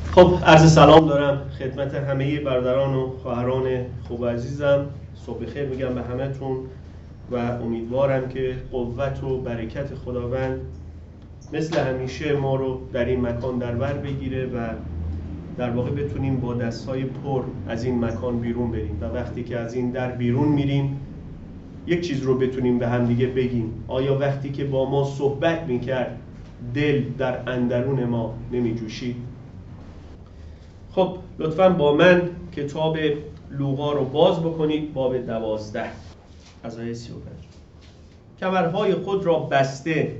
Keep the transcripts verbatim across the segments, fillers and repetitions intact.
خب عرض سلام دارم خدمت همه برادران و خواهران خوب و عزیزم. صبح خیر میگم به همتون و امیدوارم که قوت و برکت خداوند مثل همیشه ما رو در این مکان در بر بگیره و در واقع بتونیم با دستهای پر از این مکان بیرون بریم و وقتی که از این در بیرون میریم یک چیز رو بتونیم به هم دیگه بگیم. آیا وقتی که با ما صحبت میکرد دل در اندرون ما نمیجوشید؟ خب لطفاً با من کتاب لوقا رو باز بکنید، باب دوازده از آیه سی و پنج. کمرهای خود را بسته،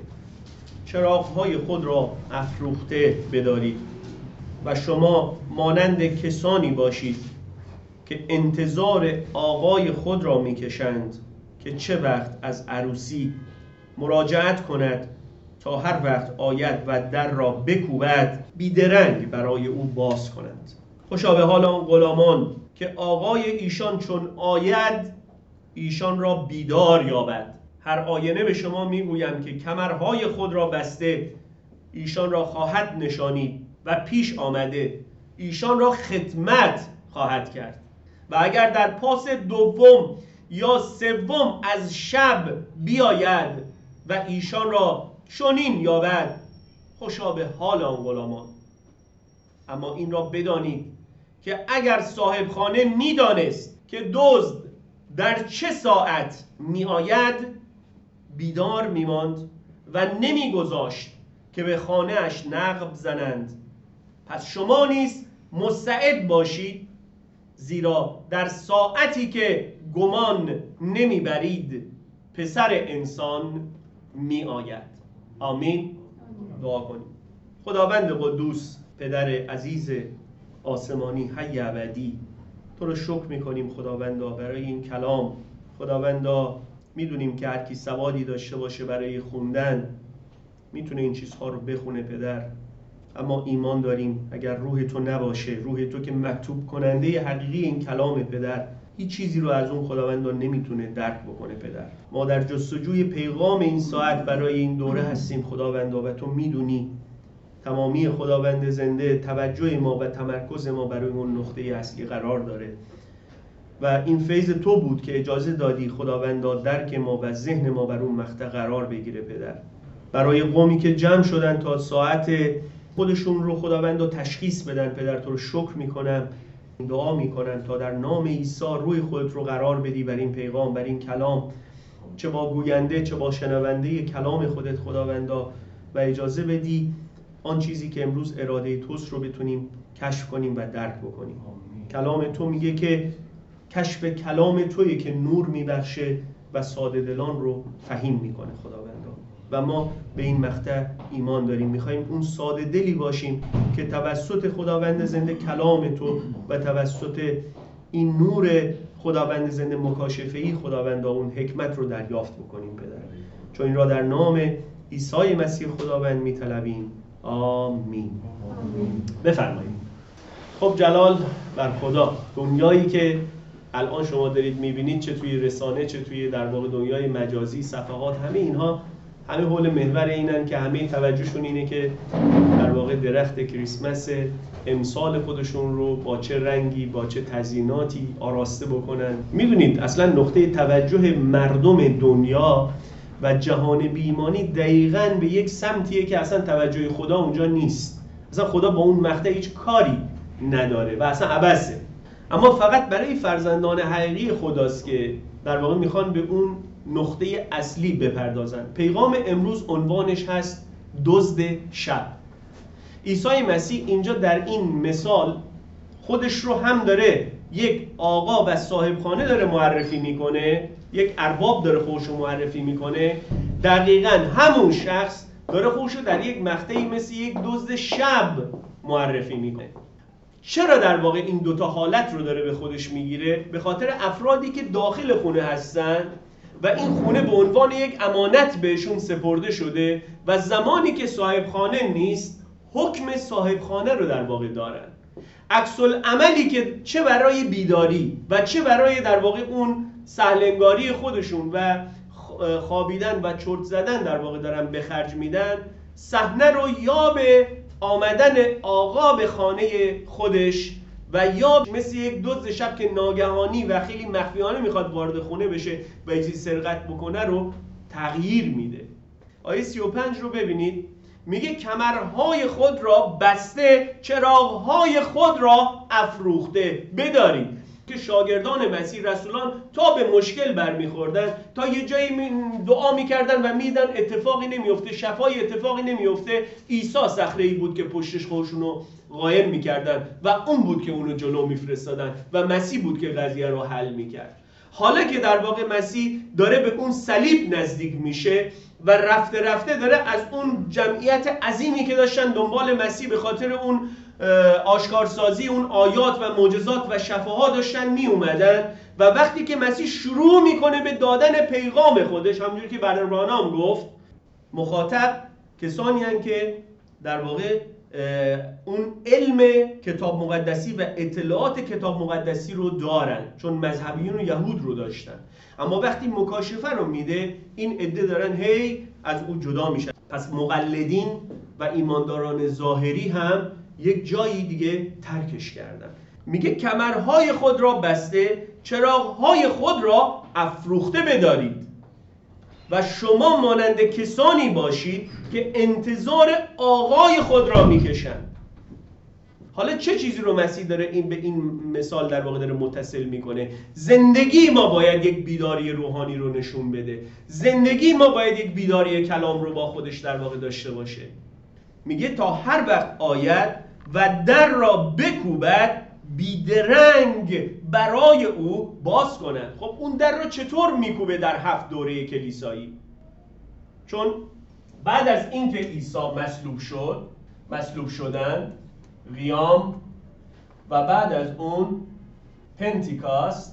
چراغهای خود را افروخته بدارید و شما مانند کسانی باشید که انتظار آقای خود را میکشند که چه وقت از عروسی مراجعت کند تا هر وقت آید و در را بکوبد بیدرنگ برای او باز کنند. خوشا به حال آن غلامان که آقای ایشان چون آید ایشان را بیدار یابد. هر آینه به شما میگویم که کمرهای خود را بسته ایشان را خواهد نشانید و پیش آمده ایشان را خدمت خواهد کرد و اگر در پاس دوم یا سوم از شب بیاید و ایشان را چنین یابد خوشا به حال آن غلامان. اما این را بدانید که اگر صاحب خانه میدانست که دزد در چه ساعت می آید بیدار می ماند و نمی گذاشت که به خانه اش نقب زنند. پس شما نیز مستعد باشید، زیرا در ساعتی که گمان نمی برید پسر انسان می آید. آمین. دعا کنیم. خداوند قدوس، پدر عزیز آسمانی، حی ابدی، تو رو شکر میکنیم خداوندا برای این کلام. خداوندا میدونیم که هر کی سوادی داشته باشه برای خوندن میتونه این چیزها رو بخونه پدر، اما ایمان داریم اگر روح تو نباشه، روح تو که مکتوب کننده حقیقی این کلام پدر، هیچ چیزی رو از اون خداوندا نمیتونه درک بکنه پدر. ما در جستجوی پیغام این ساعت برای این دوره هستیم خداوندا و تو میدونی تمامی خداوند زنده توجه ما و تمرکز ما برای اون نقطه اصلی قرار داره و این فیض تو بود که اجازه دادی خداوندا درک ما و ذهن ما بر اون مقطع قرار بگیره پدر. برای قومی که جمع شدن تا ساعت خودشون رو خداوندا تشخیص بدن پدر، تو رو شکر میکنم، دعا میکنم تا در نام عیسی روی خودت رو قرار بدی بر این پیغام، بر این کلام، چه با گوینده چه با شنونده کلام خودت خداوندا، و اجازه بدی آن چیزی که امروز اراده توست رو بتونیم کشف کنیم و درک بکنیم. کلام تو میگه که کشف کلام تویه که نور میبخشه و ساده دلان رو فهیم میکنه خداوندا، و ما به این مقطع ایمان داریم. میخوایم اون ساده دلی باشیم که توسط خداوند زنده کلام تو و توسط این نور خداوند زنده مکاشفه‌ای خداوندا اون حکمت رو دریافت بکنیم پدر، چون این را در نام عیسی مسیح خداوند میطلبیم. آمین. بفرمایید. خب جلال بر خدا. دنیایی که الان شما دارید میبینید، چه توی رسانه چه توی در واقع دنیای مجازی، صفحات، همه اینها همه حول محور اینن که همه توجهشون اینه که در واقع درخت کریسمس امسال خودشون رو با چه رنگی با چه تزییناتی آراسته بکنن. میدونید اصلا نقطه توجه مردم دنیا و جهان بیمانی دقیقاً به یک سمتیه که اصلا توجه خدا اونجا نیست. اصلا خدا با اون مقطع هیچ کاری نداره و اصلا عبثه. اما فقط برای فرزندان حقیقی خداست که در واقع میخوان به اون نقطه اصلی بپردازن. پیغام امروز عنوانش هست دزد شب. عیسی مسیح اینجا در این مثال خودش رو هم داره یک آقا و صاحب خانه داره معرفی میکنه، یک ارباب داره خودش رو معرفی میکنه، دقیقاً همون شخص داره خودش رو در یک مقطعی مثل یک دزد شب معرفی میکنه. چرا در واقع این دوتا حالت رو داره به خودش میگیره؟ به خاطر افرادی که داخل خونه هستن و این خونه به عنوان یک امانت بهشون سپرده شده و زمانی که صاحب خانه نیست حکم صاحب خانه رو در واقع دارن. عکس العملی که چه برای بیداری و چه برای در واقع اون سهلنگاری خودشون و خوابیدن و چرت زدن در واقع دارن به خرج میدن، صحنه رو یا به آمدن آقا به خانه خودش و یا مثل یک دزد شب که ناگهانی و خیلی مخفیانه میخواد وارد خونه بشه و یه چیزی سرقت بکنه رو تغییر میده. آیه سی و پنج رو ببینید، میگه کمرهای خود را بسته، چراغهای خود را افروخته بدارید. که شاگردان مسیح رسولان تا به مشکل برمیخوردن، تا یه جایی دعا میکردن و میدن اتفاقی نمیفته، شفای اتفاقی نمیفته، عیسی صخره‌ای بود که پشتش خودشون رو قایم میکردن و اون بود که اونو جلو میفرستادن و مسیح بود که قضیه رو حل میکرد. حالا که در واقع مسیح داره به اون صلیب نزدیک میشه و رفته رفته داره از اون جمعیت عظیمی که داشتن دنبال مسیح به خاطر اون آشکارسازی اون آیات و معجزات و شفاها داشتن می اومدن و وقتی که مسیح شروع میکنه به دادن پیغام خودش، همونجوری که برنامه‌نام گفت، مخاطب کسانی هستند که در واقع اون علم کتاب مقدسی و اطلاعات کتاب مقدسی رو دارن، چون مذهبیون و یهود رو داشتن. اما وقتی مکاشفه رو میده، این عده دارن هی از او جدا میشن. پس مقلدین و ایمانداران ظاهری هم یک جایی دیگه ترکش کردن. میگه کمرهای خود را بسته، چراغهای خود را افروخته بدارید و شما مانند کسانی باشید که انتظار آقای خود را میکشند. حالا چه چیزی رو مسیح داره این به این مثال در واقع داره متصل میکنه؟ زندگی ما باید یک بیداری روحانی رو نشون بده. زندگی ما باید یک بیداری کلام رو با خودش در واقع داشته باشه. میگه تا هر وقت آید و در را بکوبد، بیدرنگ برای او باز کنند. خب اون در رو چطور میکوبه در هفت دوره کلیسایی؟ چون بعد از اینکه عیسی مصلوب شد، مصلوب شدن، قیام و بعد از اون پنتیکاست.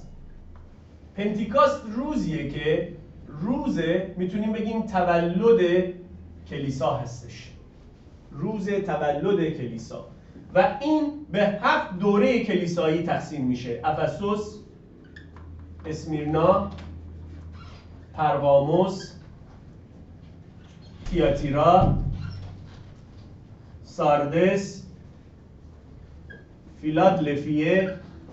پنتیکاست روزیه که روز میتونیم بگیم تولد کلیسا هستش، روز تولد کلیسا، و این به هفت دوره کلیسایی تقسیم میشه: افسوس، اسمیرنا، پرگاموس، تیاتیرا، ساردس، فیلادلفیه،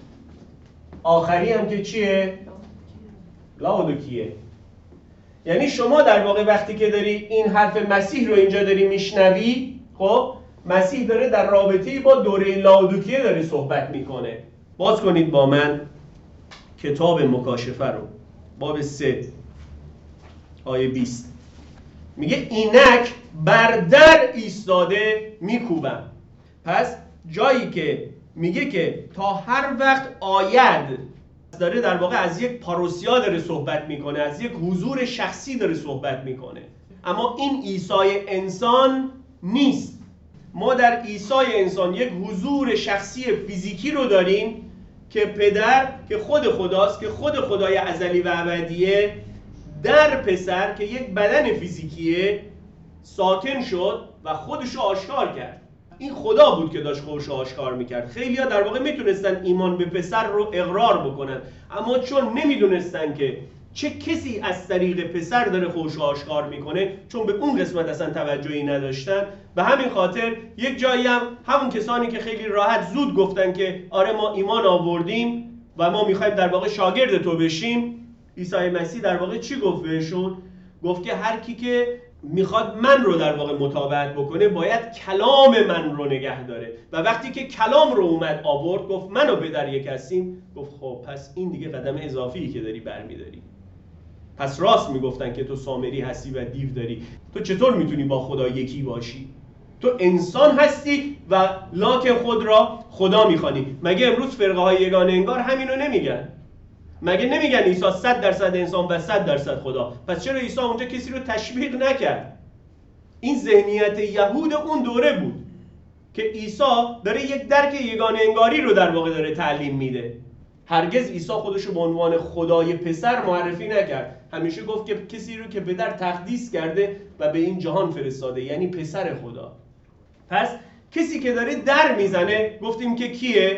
آخری هم که چیه؟ لاودوکیه. یعنی شما در واقع وقتی که داری این حرف مسیح رو اینجا داری میشنوی، خب مسیح داره در رابطه با دوره لاودوکیه داره صحبت میکنه. باز کنید با من کتاب مکاشفه رو، باب سه آیه بیست. میگه اینک بر در ایستاده میکوبم. پس جایی که میگه که تا هر وقت آید، داره در واقع از یک پاروسیا داره صحبت میکنه، از یک حضور شخصی داره صحبت میکنه. اما این عیسی انسان نیست. ما در عیسی انسان یک حضور شخصی فیزیکی رو داریم که پدر که خود خداست، که خود خدای ازلی و ابدیه، در پسر که یک بدن فیزیکیه ساکن شد و خودشو آشکار کرد. این خدا بود که داشت خودشو آشکار میکرد. خیلی‌ها در واقع میتونستن ایمان به پسر رو اقرار بکنن، اما چون نمیدونستن که چه کسی از طریق پسر داره خودشو آشکار میکنه، چون به اون قسمت اصلا توجهی نداشتن، به همین خاطر یک جایی هم همون کسانی که خیلی راحت زود گفتن که آره ما ایمان آوردیم و ما میخوایم در واقع شاگرد تو بشیم، عیسی مسیح در واقع چی گفت بهشون؟ گفت که هر کی که میخواد من رو در واقع متابعت بکنه باید کلام من رو نگه داره. و وقتی که کلام رو اومد آورد، گفت من و پدر یک هستیم، گفت خب پس این دیگه قدم اضافی که داری برمیداری. پس راست میگفتن که تو سامری هستی و دیو داری. تو چطور میتونی با خدا یکی باشی؟ تو انسان هستی و لاک خود را خدا میخوانی. مگه امروز فرقه های یگانه انگار همینو نمیگن؟ مگه نمیگن عیسی صد درصد انسان و صد درصد خدا؟ پس چرا عیسی اونجا کسی رو تشویق نکرد؟ این ذهنیت یهود اون دوره بود که عیسی داره یک درک یگانه انگاری رو در واقع داره تعلیم میده. هرگز عیسی خودشو به عنوان خدای پسر معرفی نکرد. همیشه گفت که کسی رو که پدر تقدیس کرده و به این جهان فرستاده، یعنی پسر خدا. پس کسی که داره در میزنه گفتیم که کیه؟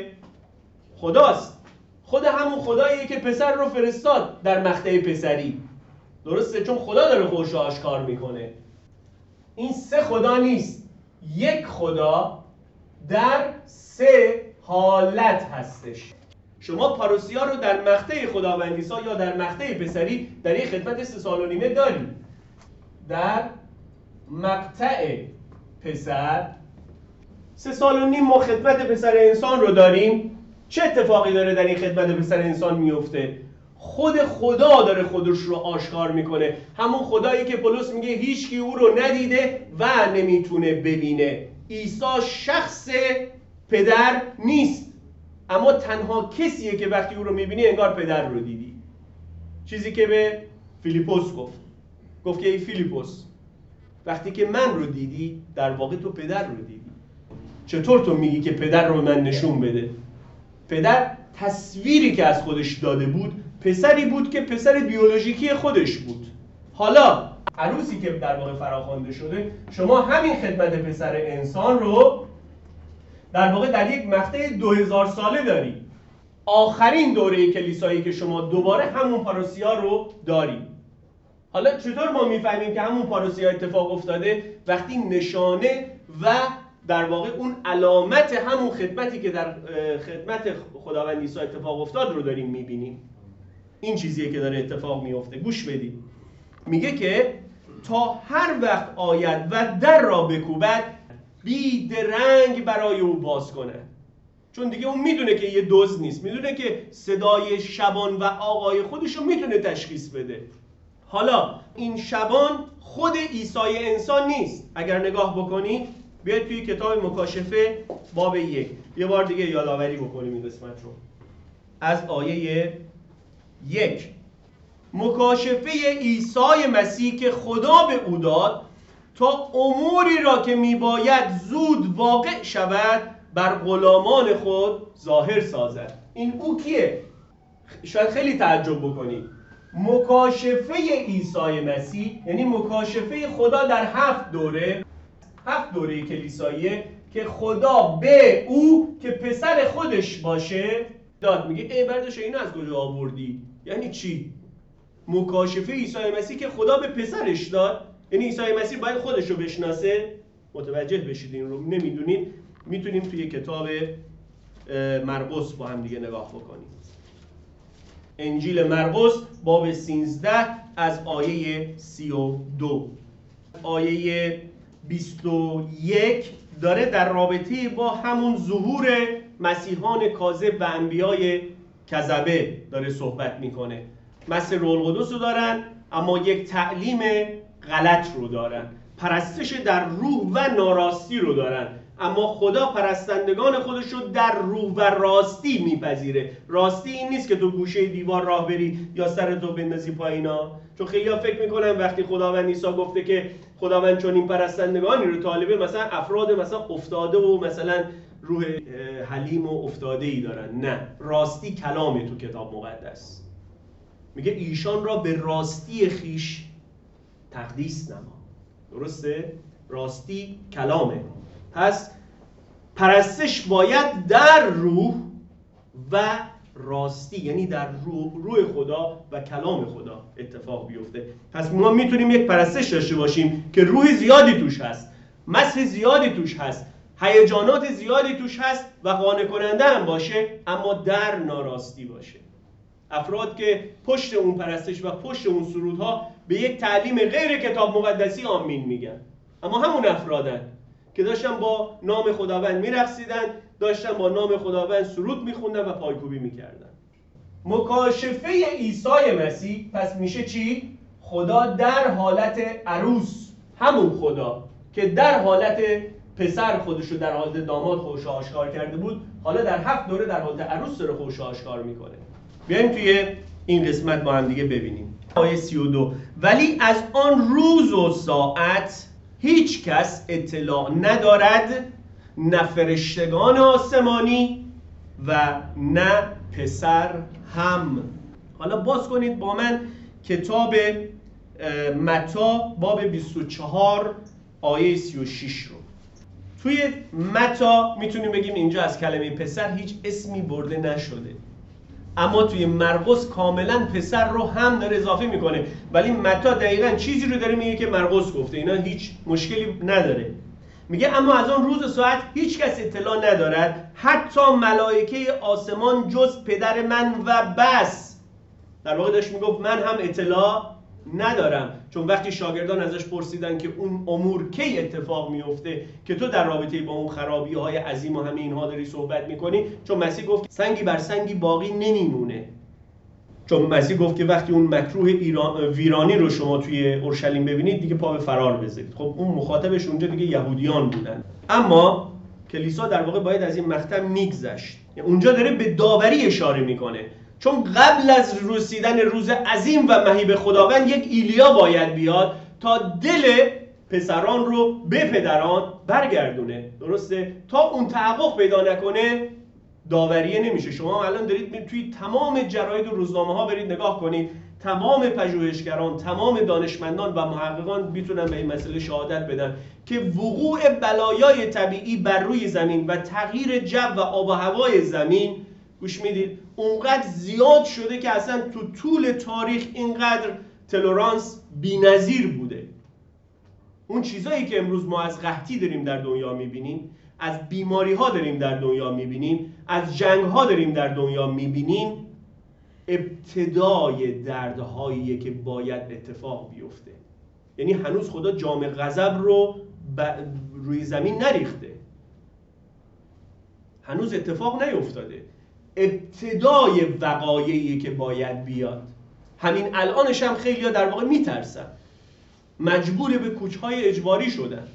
خداست. خود همون خداییه که پسر رو فرستاد در مقطع پسری. درسته؟ چون خدا داره خودش رو آشکار میکنه. این سه خدا نیست. یک خدا در سه حالت هستش. شما پاروسیا رو در مقطع خداوند عیسی یا در مقطع پسری در یک خدمت سه سال و نیمه داریم. در مقطع پسر سه سال و نیم ما خدمت پسر انسان رو داریم. چه اتفاقی داره در این خدمت پسر انسان میفته؟ خود خدا داره خودش رو آشکار میکنه، همون خدایی که پولس میگه هیچکی او رو ندیده و نمیتونه ببینه. عیسی شخص پدر نیست، اما تنها کسیه که وقتی او رو میبینی انگار پدر رو دیدی. چیزی که به فیلیپوس گفت گفت که ای فیلیپوس، وقتی که من رو دیدی در واقع تو پدر رو دیدی. چطور تو میگی که پدر رو من نشون بده؟ پدر تصویری که از خودش داده بود پسری بود که پسر بیولوژیکی خودش بود. حالا عروسی که در واقع فراخوانده شده، شما همین خدمت پسر انسان رو در واقع در یک مقطع دو هزار ساله داری. آخرین دوره کلیسایی که شما دوباره همون پاروسیا رو داری. حالا چطور ما میفهمیم که همون پاروسیا اتفاق افتاده؟ وقتی نشانه و در واقع اون علامت همون خدمتی که در خدمت خداوند عیسی اتفاق افتاد رو داریم میبینیم. این چیزیه که داره اتفاق میفته. گوش بدید. میگه که تا هر وقت آید و در را بکوبد بی درنگ برای او باز کنه. چون دیگه اون میدونه که یه دزد نیست، میدونه که صدای شبان و آقای خودش رو میتونه تشخیص بده. حالا این شبان خود عیسی انسان نیست. اگر نگاه بکنی بیاید توی کتاب مکاشفه باب یک یه بار دیگه یادآوری بکنیم این قسمت رو از آیه یک. مکاشفه عیسی مسیح که خدا به او داد تا اموری را که میباید زود واقع شود بر غلامان خود ظاهر سازد. این او کیه؟ شاید خیلی تعجب بکنید. مکاشفه عیسی مسیح یعنی مکاشفه خدا در هفت دوره، هفت دوره کلیساییه که خدا به او که پسر خودش باشه داد. میگه ای برداشت اینو از کجا آوردی؟ یعنی چی؟ مکاشفه عیسی مسیح که خدا به پسرش داد، یعنی عیسی مسیح باید خودش رو بشناسه. متوجه بشید این رو. نمیدونید میتونیم توی کتاب مرقس با هم دیگه نگاه بکنیم. انجیل مرقس باب سیزده از آیه سی و دو. آیه بیست و یک داره در رابطه با همون ظهور مسیحان کاذب و انبیای کذبه داره صحبت میکنه. مسیح روح القدس رو دارن اما یک تعلیم غلط رو دارن، پرستش در روح و ناراستی رو دارن، اما خدا پرستندگان خودش رو در روح و راستی میپذیره. راستی این نیست که تو گوشه دیوار راه بری یا سرتو بندازی پایینا. چون خیلی‌ها فکر میکنن وقتی خداوند عیسی گفته که خداوند چون این پرستندگانی رو طالبه، مثلا افراد مثلا افتاده و مثلا روح حلیم و افتاده ای دارن. نه، راستی کلامه تو کتاب مقدس. میگه ایشان را به راستی خیش تقدیس نما. درسته؟ راستی کلامه. پس پرستش باید در روح و راستی، یعنی در روح, روح خدا و کلام خدا اتفاق بیفته. پس ما میتونیم یک پرستش داشته باشیم که روح زیادی توش هست، مسح زیادی توش هست، هیجانات زیادی توش هست و قانع کننده هم باشه، اما در ناراستی باشه. افراد که پشت اون پرستش و پشت اون سرودها به یک تعلیم غیر کتاب مقدسی آمین میگن، اما همون افرادن که داشتن با نام خداوند میرقصیدن، داشتن با نام خداوند سرود میخوندن و پایکوبی میکردن. مکاشفه عیسی مسیح پس میشه چی؟ خدا در حالت عروس، همون خدا که در حالت پسر خودش رو در حالت داماد خودش رو آشکار کرده بود، حالا در هفت دوره در حالت عروس داره خودش رو آشکار میکنه. بیایم توی این قسمت با هم دیگه ببینیم. آیه سی و دو. ولی از آن روز و ساعت هیچ کس اطلاع ندارد، نه فرشتگان آسمانی و نه پسر هم. حالا باز کنید با من کتاب متی باب بیست و چهار آیه سی و شش رو. توی متی میتونیم بگیم اینجا از کلمه پسر هیچ اسمی برده نشده، اما توی مرقس کاملا پسر رو هم داره اضافه میکنه، ولی متی دقیقاً چیزی رو داره میگه که مرقس گفته. اینا هیچ مشکلی نداره. میگه اما از آن روز و ساعت هیچ کس اطلاع ندارد، حتی ملائکه آسمان جز پدر من و بس. در واقع داشت میگفت من هم اطلاع ندارم، چون وقتی شاگردان ازش پرسیدن که اون امور کی اتفاق میفته که تو در رابطه با اون خرابی های عظیم و همه اینها داری صحبت میکنی، چون مسیح گفت سنگی بر سنگی باقی نمیمونه. چون مسیح گفت که وقتی اون مکروه ایران ویرانی رو شما توی اورشلیم ببینید دیگه پا به فرار بذارید. خب اون مخاطبش اونجا دیگه یهودیان بودن، اما کلیسا در واقع باید از این مقطع میگذشت. اونجا داره به داوری اشاره میکنه، چون قبل از رسیدن روز عظیم و مهیب خداوند یک ایلیا باید بیاد تا دل پسران رو به پدران برگردونه. درسته؟ تا اون تحقق پیدا نکنه داوریه نمیشه. شما الان دارید توی تمام جراید و روزنامه ها برید نگاه کنید، تمام پژوهشگران، تمام دانشمندان و محققان میتونن به این مسئله شهادت بدن که وقوع بلایای طبیعی بر روی زمین و تغییر جو و آب و هوای زمین، گوش میدید، اونقدر زیاد شده که اصلا تو طول تاریخ اینقدر تلرانس بی‌نظیر بوده. اون چیزایی که امروز ما از قحطی داریم در دنیا میبینیم، از بیماری ها داریم در دنیا میبینیم، از جنگ ها داریم در دنیا میبینیم، ابتدای دردهاییه که باید اتفاق بیفته. یعنی هنوز خدا جام غضب رو روی زمین نریخته، هنوز اتفاق نیفتاده، ابتدای وقایعیه که باید بیاد. همین الانش هم خیلی‌ها در واقع میترسن، مجبور به کوچ‌های اجباری شدن.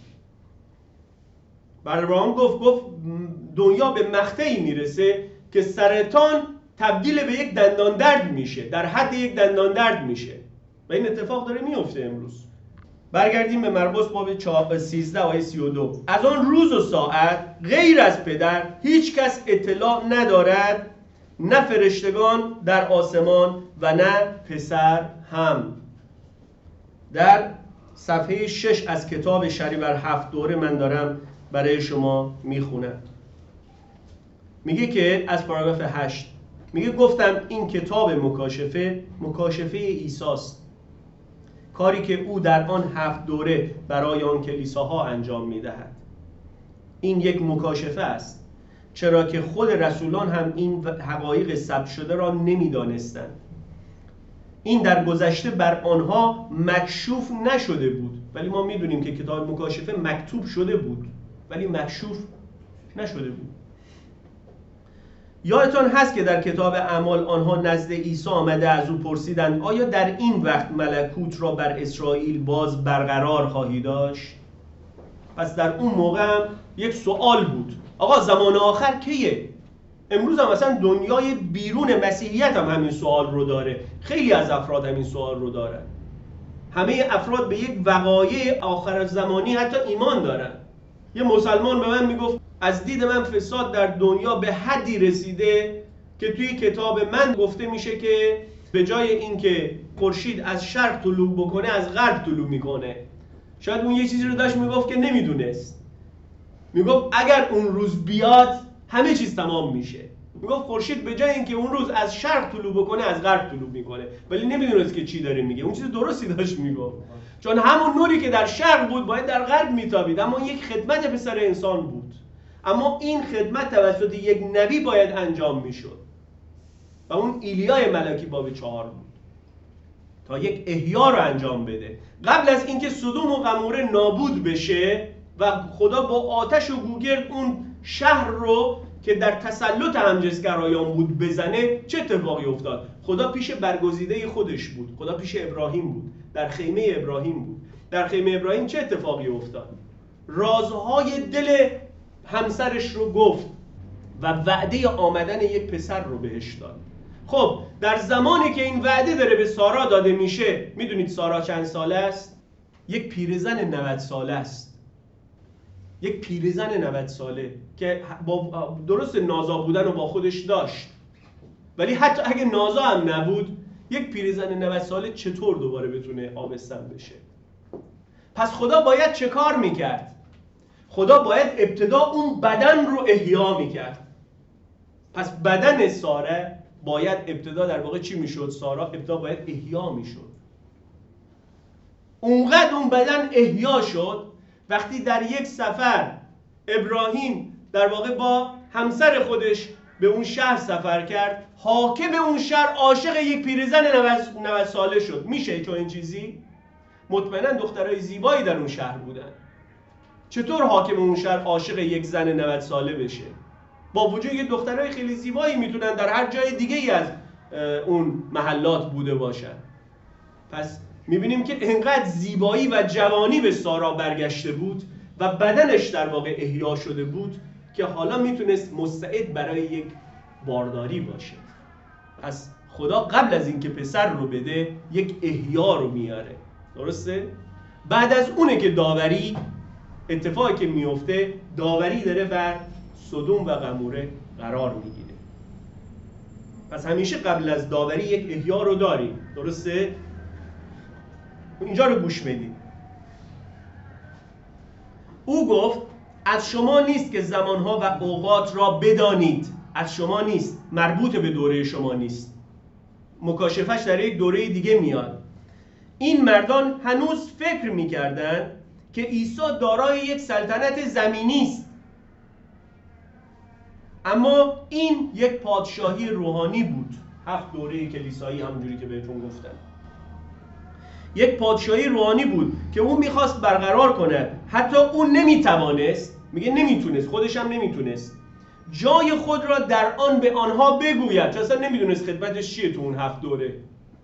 برابرام گفت گفت دنیا به مقطعی میرسه که سرطان تبدیل به یک دندان درد میشه، در حد یک دندان درد میشه و این اتفاق داره میفته امروز. برگردیم به مرقس باب سیزده آیه سی و دو. از آن روز و ساعت غیر از پدر هیچ کس اطلاع ندارد، نه فرشتگان در آسمان و نه پسر هم. در صفحه شش از کتاب شریبر هفت دوره من دارم برای شما میخونم. میگه که از پاراگراف هشت میگه گفتم این کتاب مکاشفه مکاشفه عیساست، کاری که او در آن هفت دوره برای آن کلیساها انجام میدهد. این یک مکاشفه است، چرا که خود رسولان هم این حقایق ثبت شده را نمیدانستند. این در گذشته بر آنها مکشوف نشده بود، ولی ما میدونیم که کتاب مکاشفه مکتوب شده بود ولی مکشوف نشده بود. یادتان هست که در کتاب اعمال آنها نزد عیسی آمده از او پرسیدند آیا در این وقت ملکوت را بر اسرائیل باز برقرار خواهی داشت؟ پس در اون موقع هم یک سوال بود، آقا زمان آخر کیه؟ امروز هم مثلا دنیای بیرون مسیحیت هم همین سوال رو داره، خیلی از افراد همین سوال رو دارن. همه افراد به یک وقایع آخر زمانی حتی ایمان دارن. یه مسلمان به من میگفت از دید من فساد در دنیا به حدی رسیده که توی کتاب من گفته میشه که به جای اینکه خورشید از شرق طلوع بکنه از غرب طلوع میکنه. شاید اون یه چیزی رو داشت میگفت که نمیدونست. میگفت اگر اون روز بیاد همه چیز تمام میشه. میگفت خورشید به جای اینکه اون روز از شرق طلوع بکنه از غرب طلوع میکنه، ولی نمیدونست که چی داره میگه. اون چیز درستی داشت میگفت، چون همون نوری که در شرق بود باید در غرب میتابید، اما یک خدمت پسر انسان بود. اما این خدمت توسط یک نبی باید انجام میشد و اون ایلیای ملاکی باب چهار بود تا یک احیا رو انجام بده. قبل از اینکه سدوم و گموره نابود بشه و خدا با آتش و گوگرد اون شهر رو که در تسلط همجنسگرایان بود بزنه، چه اتفاقی افتاد؟ خدا پیش برگزیده خودش بود، خدا پیش ابراهیم بود، در خیمه ابراهیم بود. در خیمه ابراهیم چه اتفاقی افتاد؟ رازهای دل همسرش رو گفت و وعده آمدن یک پسر رو بهش داد. خب در زمانی که این وعده داره به سارا داده میشه، میدونید سارا چند ساله است؟ یک پیرزن نود ساله است. یک پیرزن نود ساله که با درست نازا بودن رو با خودش داشت، ولی حتی اگه نازا هم نبود، یک پیرزن نود ساله چطور دوباره بتونه آبستن بشه؟ پس خدا باید چه کار میکرد؟ خدا باید ابتدا اون بدن رو احیا میکرد. پس بدن ساره باید ابتدا در واقع چی میشد؟ سارا ابتدا باید احیا میشد. اونقدر اون بدن احیا شد وقتی در یک سفر ابراهیم در واقع با همسر خودش به اون شهر سفر کرد، حاکم اون شهر عاشق یک پیرزن نود ساله شد. میشه چون این چیزی؟ مطمئنا دخترای زیبایی در اون شهر بودن. چطور حاکم اون شهر عاشق یک زن نود ساله بشه؟ با وجود که دخترای خیلی زیبایی میتونن در هر جای دیگه ای از اون محلات بوده باشن. پس میبینیم که انقدر زیبایی و جوانی به سارا برگشته بود و بدنش در واقع احیا شده بود که حالا میتونست مستعد برای یک بارداری باشه. پس خدا قبل از اینکه پسر رو بده یک احیا رو میاره. درسته؟ بعد از اونه که داوری اتفاقی که میفته، داوری داره بر سدوم و گموره قرار میگیره. پس همیشه قبل از داوری یک احیا رو داریم. درسته؟ اینجا رو گوش بدید. او گفت از شما نیست که زمانها و اوقات را بدانید. از شما نیست، مربوط به دوره شما نیست. مکاشفش در یک دوره دیگه میاد. این مردان هنوز فکر میکردن که عیسی دارای یک سلطنت زمینی است، اما این یک پادشاهی روحانی بود. هفت دوره کلیسایی همونجوری که بهتون گفتم، یک پادشاهی روحانی بود که اون میخواست برقرار کنه. حتی اون نمیتوانست، میگه نمیتونست، خودش هم نمیتونست جای خود را در آن به آنها بگوید، چون اصلا نمیدونست خدمتش چیه تو اون هفت دوره،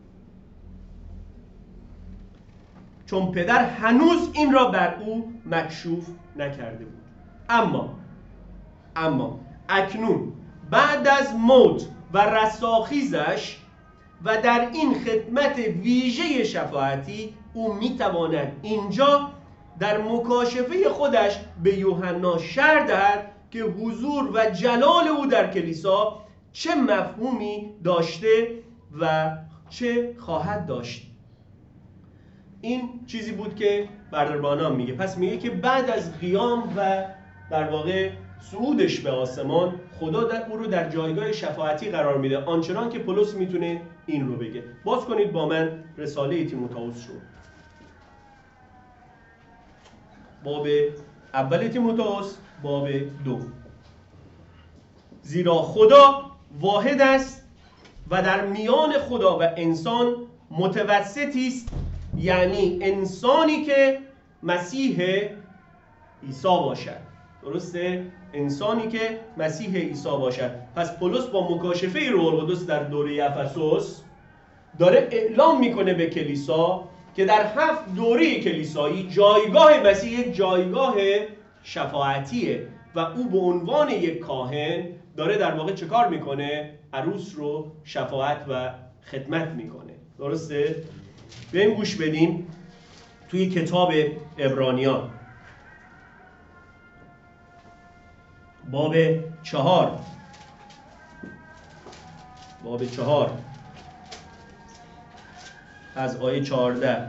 چون پدر هنوز این را بر او مکشوف نکرده بود. اما اما اکنون بعد از موت و رستاخیزش و در این خدمت ویژه شفاعتی، او میتواند اینجا در مکاشفه خودش به یوحنا شرح دهد که حضور و جلال او در کلیسا چه مفهومی داشته و چه خواهد داشت. این چیزی بود که برادر برانام میگه. پس میگه که بعد از قیام و در واقع صعودش به آسمان، خدا در او رو در جایگاه شفاعتی قرار میده، آنچنان که پولس میتونه این رو بگه. باز کنید با من رساله تیموتائوس رو، باب اول تیموتائوس باب دو. زیرا خدا واحد است و در میان خدا و انسان متوسطی است، یعنی انسانی که مسیح عیسی باشد. درسته؟ انسانی که مسیح عیسی باشد. پس پولس با مکاشفه روح القدس در دوره افسوس داره اعلام میکنه به کلیسا که در هفت دوره کلیسایی جایگاه مسیح یک جایگاه شفاعتیه و او به عنوان یک کاهن داره در واقع چه کار میکنه؟ عروس رو شفاعت و خدمت میکنه. درسته؟ بیاییم گوش بدیم توی کتاب عبرانیان باب چهار باب چهار از آیه چهارده.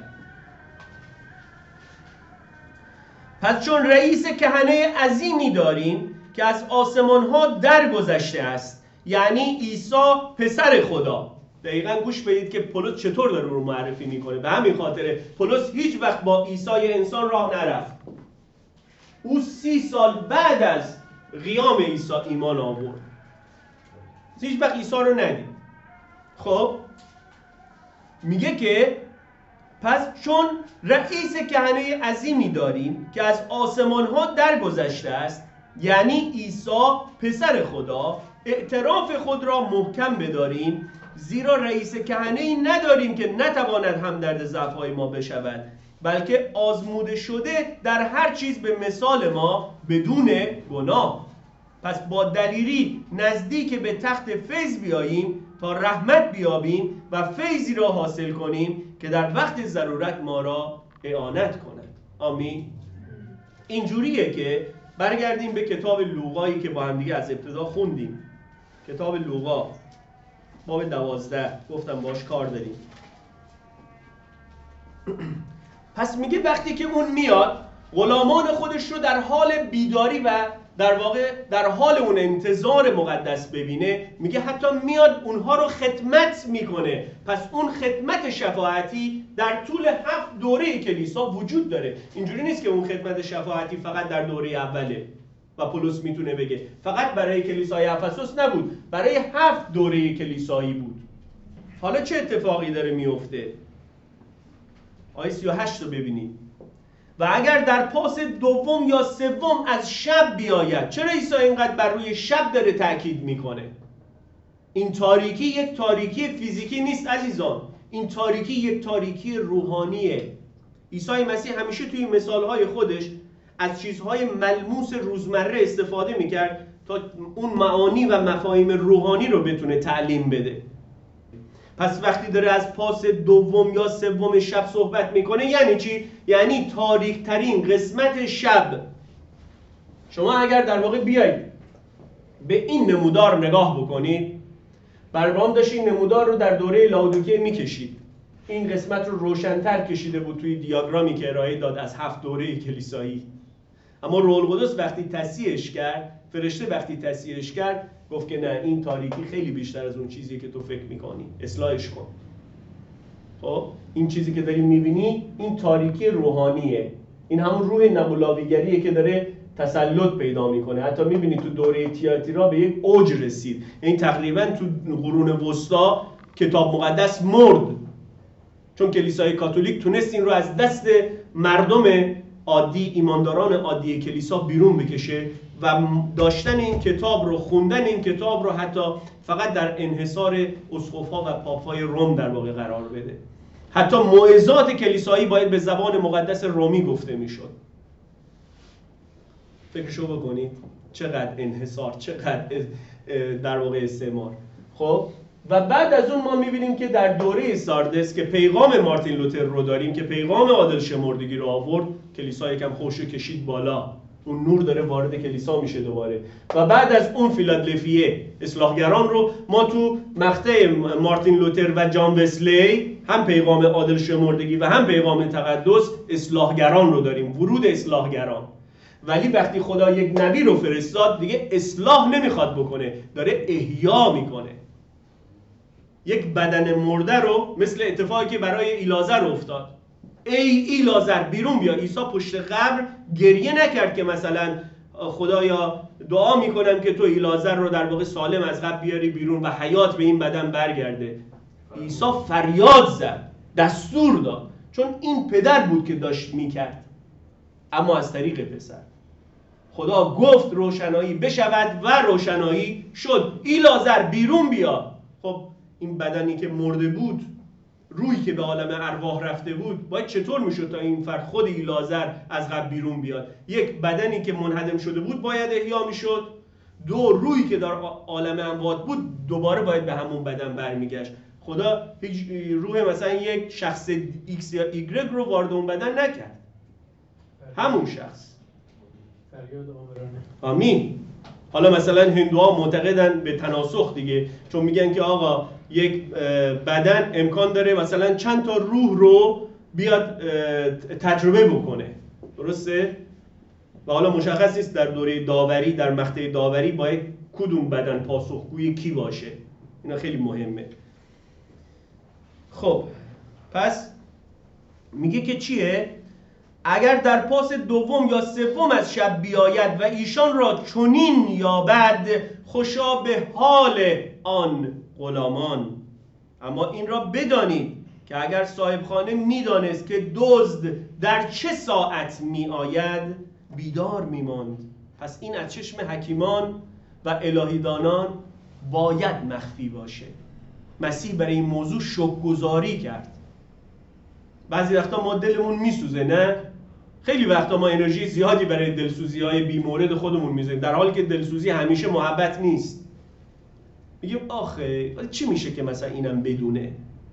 پس چون رئیس کهنه عظیمی داریم که از آسمان ها درگذشته است، یعنی عیسی پسر خدا. دقیقاً گوش بدید که پولس چطور داره رو معرفی میکنه. به همین خاطره پولس هیچ وقت با عیسی انسان راه نرفت. او سی سال بعد از قیام عیسی ایمان آورد. هیچ وقت عیسی رو ندید. خب میگه که پس چون رئیس کهنه عظیمی داریم که از آسمان ها درگذشته است، یعنی عیسی پسر خدا، اعتراف خود را محکم بداریم، زیرا رئیس کهنه ای نداریم که نتواند همدرد ضعف‌های ما بشود، بلکه آزموده شده در هر چیز به مثال ما بدون گناه. پس با دلیری نزدیک به تخت فیض بیاییم تا رحمت بیابیم و فیضی را حاصل کنیم که در وقت ضرورت ما را اعانت کند. آمین. اینجوریه که برگردیم به کتاب لوقایی که با هم دیگه از ابتدا خوندیم. کتاب لوقا باب دوازده، گفتم باش کار داریم. پس میگه وقتی که اون میاد غلامان خودش رو در حال بیداری و در واقع در حال اون انتظار مقدس ببینه، میگه حتی میاد اونها رو خدمت میکنه. پس اون خدمت شفاعتی در طول هفت دوره کلیسا وجود داره. اینجوری نیست که اون خدمت شفاعتی فقط در دوره اوله و پولس میتونه بگه فقط برای کلیسای افسوس نبود، برای هفت دوره کلیسایی بود. حالا چه اتفاقی داره میفته؟ آیه سی و هشت رو ببینید. و اگر در پاس دوم یا سوم از شب بیاید. چرا عیسی اینقدر بر روی شب داره تاکید میکنه؟ این تاریکی یک تاریکی فیزیکی نیست عزیزان، این تاریکی یک تاریکی روحانیه. عیسی مسیح همیشه توی مثالهای خودش از چیزهای ملموس روزمره استفاده میکرد تا اون معانی و مفاهیم روحانی رو بتونه تعلیم بده. پس وقتی داره از پاس دوم یا سوم شب صحبت میکنه یعنی چی؟ یعنی تاریک ترین قسمت شب. شما اگر در واقع بیایید به این نمودار نگاه بکنید، برنامه داشت این نمودار رو در دوره لاودیکیه میکشید، این قسمت رو روشن‌تر کشیده بود توی دیاگرامی که ارائه داد از هفت دوره کلیسایی. اما روح القدس وقتی تصحیحش کرد، فرشته وقتی تصحیحش کرد گفت که نه، این تاریکی خیلی بیشتر از اون چیزی که تو فکر میکنی، اصلاحش کن. خب این چیزی که داری میبینی این تاریکی روحانیه، این همون روح نبولاویگریه که داره تسلط پیدا میکنه. حتی میبینی تو دوره تیاتیرا به یک اوج رسید، این تقریبا تو قرون وسطا کتاب مقدس مرد، چون کلیسای کاتولیک تونست این رو از دست مردم عادی، ایمانداران عادی کلیسا بیرون بکشه و داشتن این کتاب رو، خوندن این کتاب رو حتی فقط در انحصار اسقف‌ها و پاپ‌های روم در واقع قرار بده. حتی موعظات کلیسایی باید به زبان مقدس رومی گفته میشد. فکرشو بکنید چقدر انحصار، چقدر در واقع استعمار. خب و بعد از اون ما میبینیم که در دوره ساردس که پیغام مارتین لوتر رو داریم که پیغام عادل شمردگی رو آورد، کلیسا یکم خوشو کشید بالا، اون نور داره وارد کلیسا میشه دوباره. و بعد از اون فیلادلفیه اصلاحگران رو ما تو مقطع مارتین لوتر و جان وسلی هم پیغام عادل شمردگی و هم پیغام تقدس اصلاحگران رو داریم، ورود اصلاحگران. ولی وقتی خدا یک نبی رو فرستاد دیگه اصلاح نمیخواد بکنه، داره احیا میکنه. یک بدن مرده رو، مثل اتفاقی که برای ایلازر افتاد، ای ایلازر بیرون بیا. عیسی پشت قبر گریه نکرد که مثلا خدایا دعا میکنم که تو ایلازر رو در واقع سالم از قبر بیاری بیرون و حیات به این بدن برگرده. عیسی فریاد زد، دستور داد، چون این پدر بود که داشت میکرد، اما از طریق پسر. خدا گفت روشنایی بشود و روشنایی شد. ایلازر بیرون بیا. خب این بدنی که مرده بود، روحی که به عالم ارواح رفته بود، باید چطور میشد تا این فرد خود ایلازر از قبر بیرون بیاد؟ یک بدنی که منهدم شده بود باید احیا میشد، دو روحی که در عالم اموات بود دوباره باید به همون بدن برمیگشت. خدا هیچ روح مثلا یک شخص ایکس یا ایگرگ رو وارد اون بدن نکرد، همون شخص. آمین. حالا مثلا هندوها معتقدن به تناسخ دیگه، چون میگن که آقا یک بدن امکان داره مثلا چند تا روح رو بیاد تجربه بکنه، درسته؟ و حالا مشخص نیست در دوره داوری، در مقطع داوری باید کدوم بدن پاسخگوی کی باشه. اینا خیلی مهمه. خب پس میگه که چیه؟ اگر در پاس دوم یا سوم از شب بیاید و ایشان را چنین یابد، خوشا به حال آن غلامان. اما این را بدانید که اگر صاحب خانه میدانست که دزد در چه ساعت می آید، بیدار می ماند. پس این از چشم حکیمان و الهیدانان باید مخفی باشه. مسیح برای این موضوع شکرگزاری کرد. بعضی وقتا ما دلمون میسوزه، نه؟ خیلی وقتا ما انرژی زیادی برای دلسوزی های بی مورد خودمون میذاریم، در حالی که دلسوزی همیشه محبت نیست. میگیم آخه چی میشه که مثلا اینم بدونه؟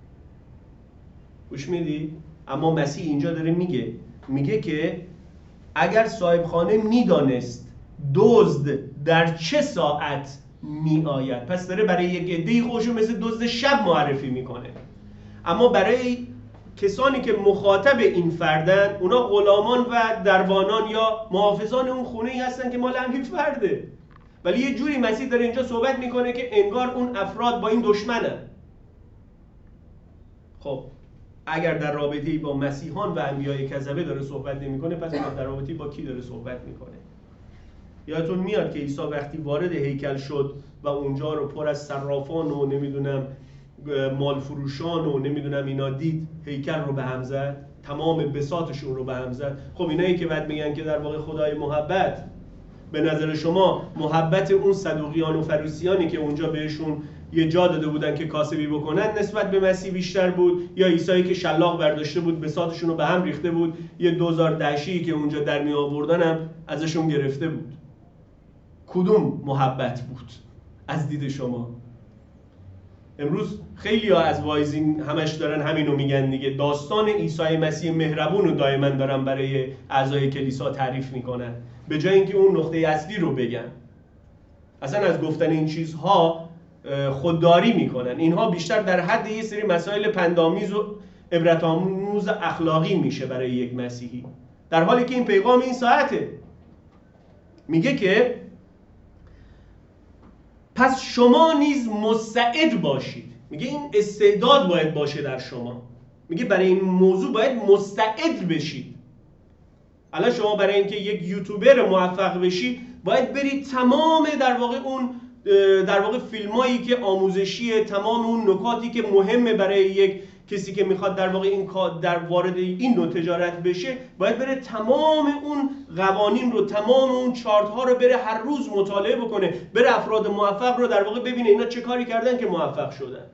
گوش میدی؟ اما مسیح اینجا داره میگه میگه که اگر صاحب خانه میدانست دزد در چه ساعت می آید، پس داره برای یک عده‌ای خودشو مثل دزد شب معرفی میکنه. اما برای کسانی که مخاطب این فردن اونا غلامان و دربانان یا محافظان اون خونه‌ای هستن که مال همین فرده، ولی یه جوری مسیح داره اینجا صحبت میکنه که انگار اون افراد با این دشمنن. خب اگر در رابطه‌ای با مسیحان و انبیای کذبه داره صحبت نمیکنه، پس در رابطه‌ای با کی داره صحبت میکنه؟ یادتون میاد که عیسی وقتی وارد هیکل شد و اونجا رو پر از صرافان و نمیدونم مال فروشان و نمیدونم اینا دید، هیکل رو به هم زد، تمام بساطشون رو به هم زد. خب اینایی که بعد میگن که در واقع خدای محبت، به نظر شما محبت اون صدوقیان و فریسیانی که اونجا بهشون یه جا داده بودن که کاسبی بکنن نسبت به مسیح بیشتر بود، یا عیسایی که شلاق برداشته بود بساطشون رو به هم ریخته بود، یه دوزار دهشی که اونجا در می آوردن هم ازشون گرفته بود؟ کدوم محبت بود از دید شما؟ امروز خیلی ها از وایزین همش دارن همینو میگن دیگه، داستان عیسی مسیح مهربون رو دائما دارن برای اعضای کلیسا تعریف میکنن به جای اینکه اون نقطه اصلی رو بگن. اصلا از گفتن این چیزها خودداری میکنن. اینها بیشتر در حد یه سری مسائل پندآمیز و عبرت آموز اخلاقی میشه برای یک مسیحی، در حالی که این پیغام این ساعته. میگه که پس شما نیز مستعد باشید. میگه این استعداد باید باشه در شما. میگه برای این موضوع باید مستعد بشید. الان شما برای اینکه یک یوتیوبر موفق بشی باید برید تمام در واقع اون در واقع فیلمایی که آموزشیه، تمام اون نکاتی که مهمه برای یک کسی که میخواد در واقع این در وارد این نوع تجارت بشه، باید بره تمام اون قوانین رو، تمام اون چارت ها رو بره هر روز مطالعه بکنه، بره افراد موفق رو در واقع ببینه اینا چه کاری کردن که موفق شدن.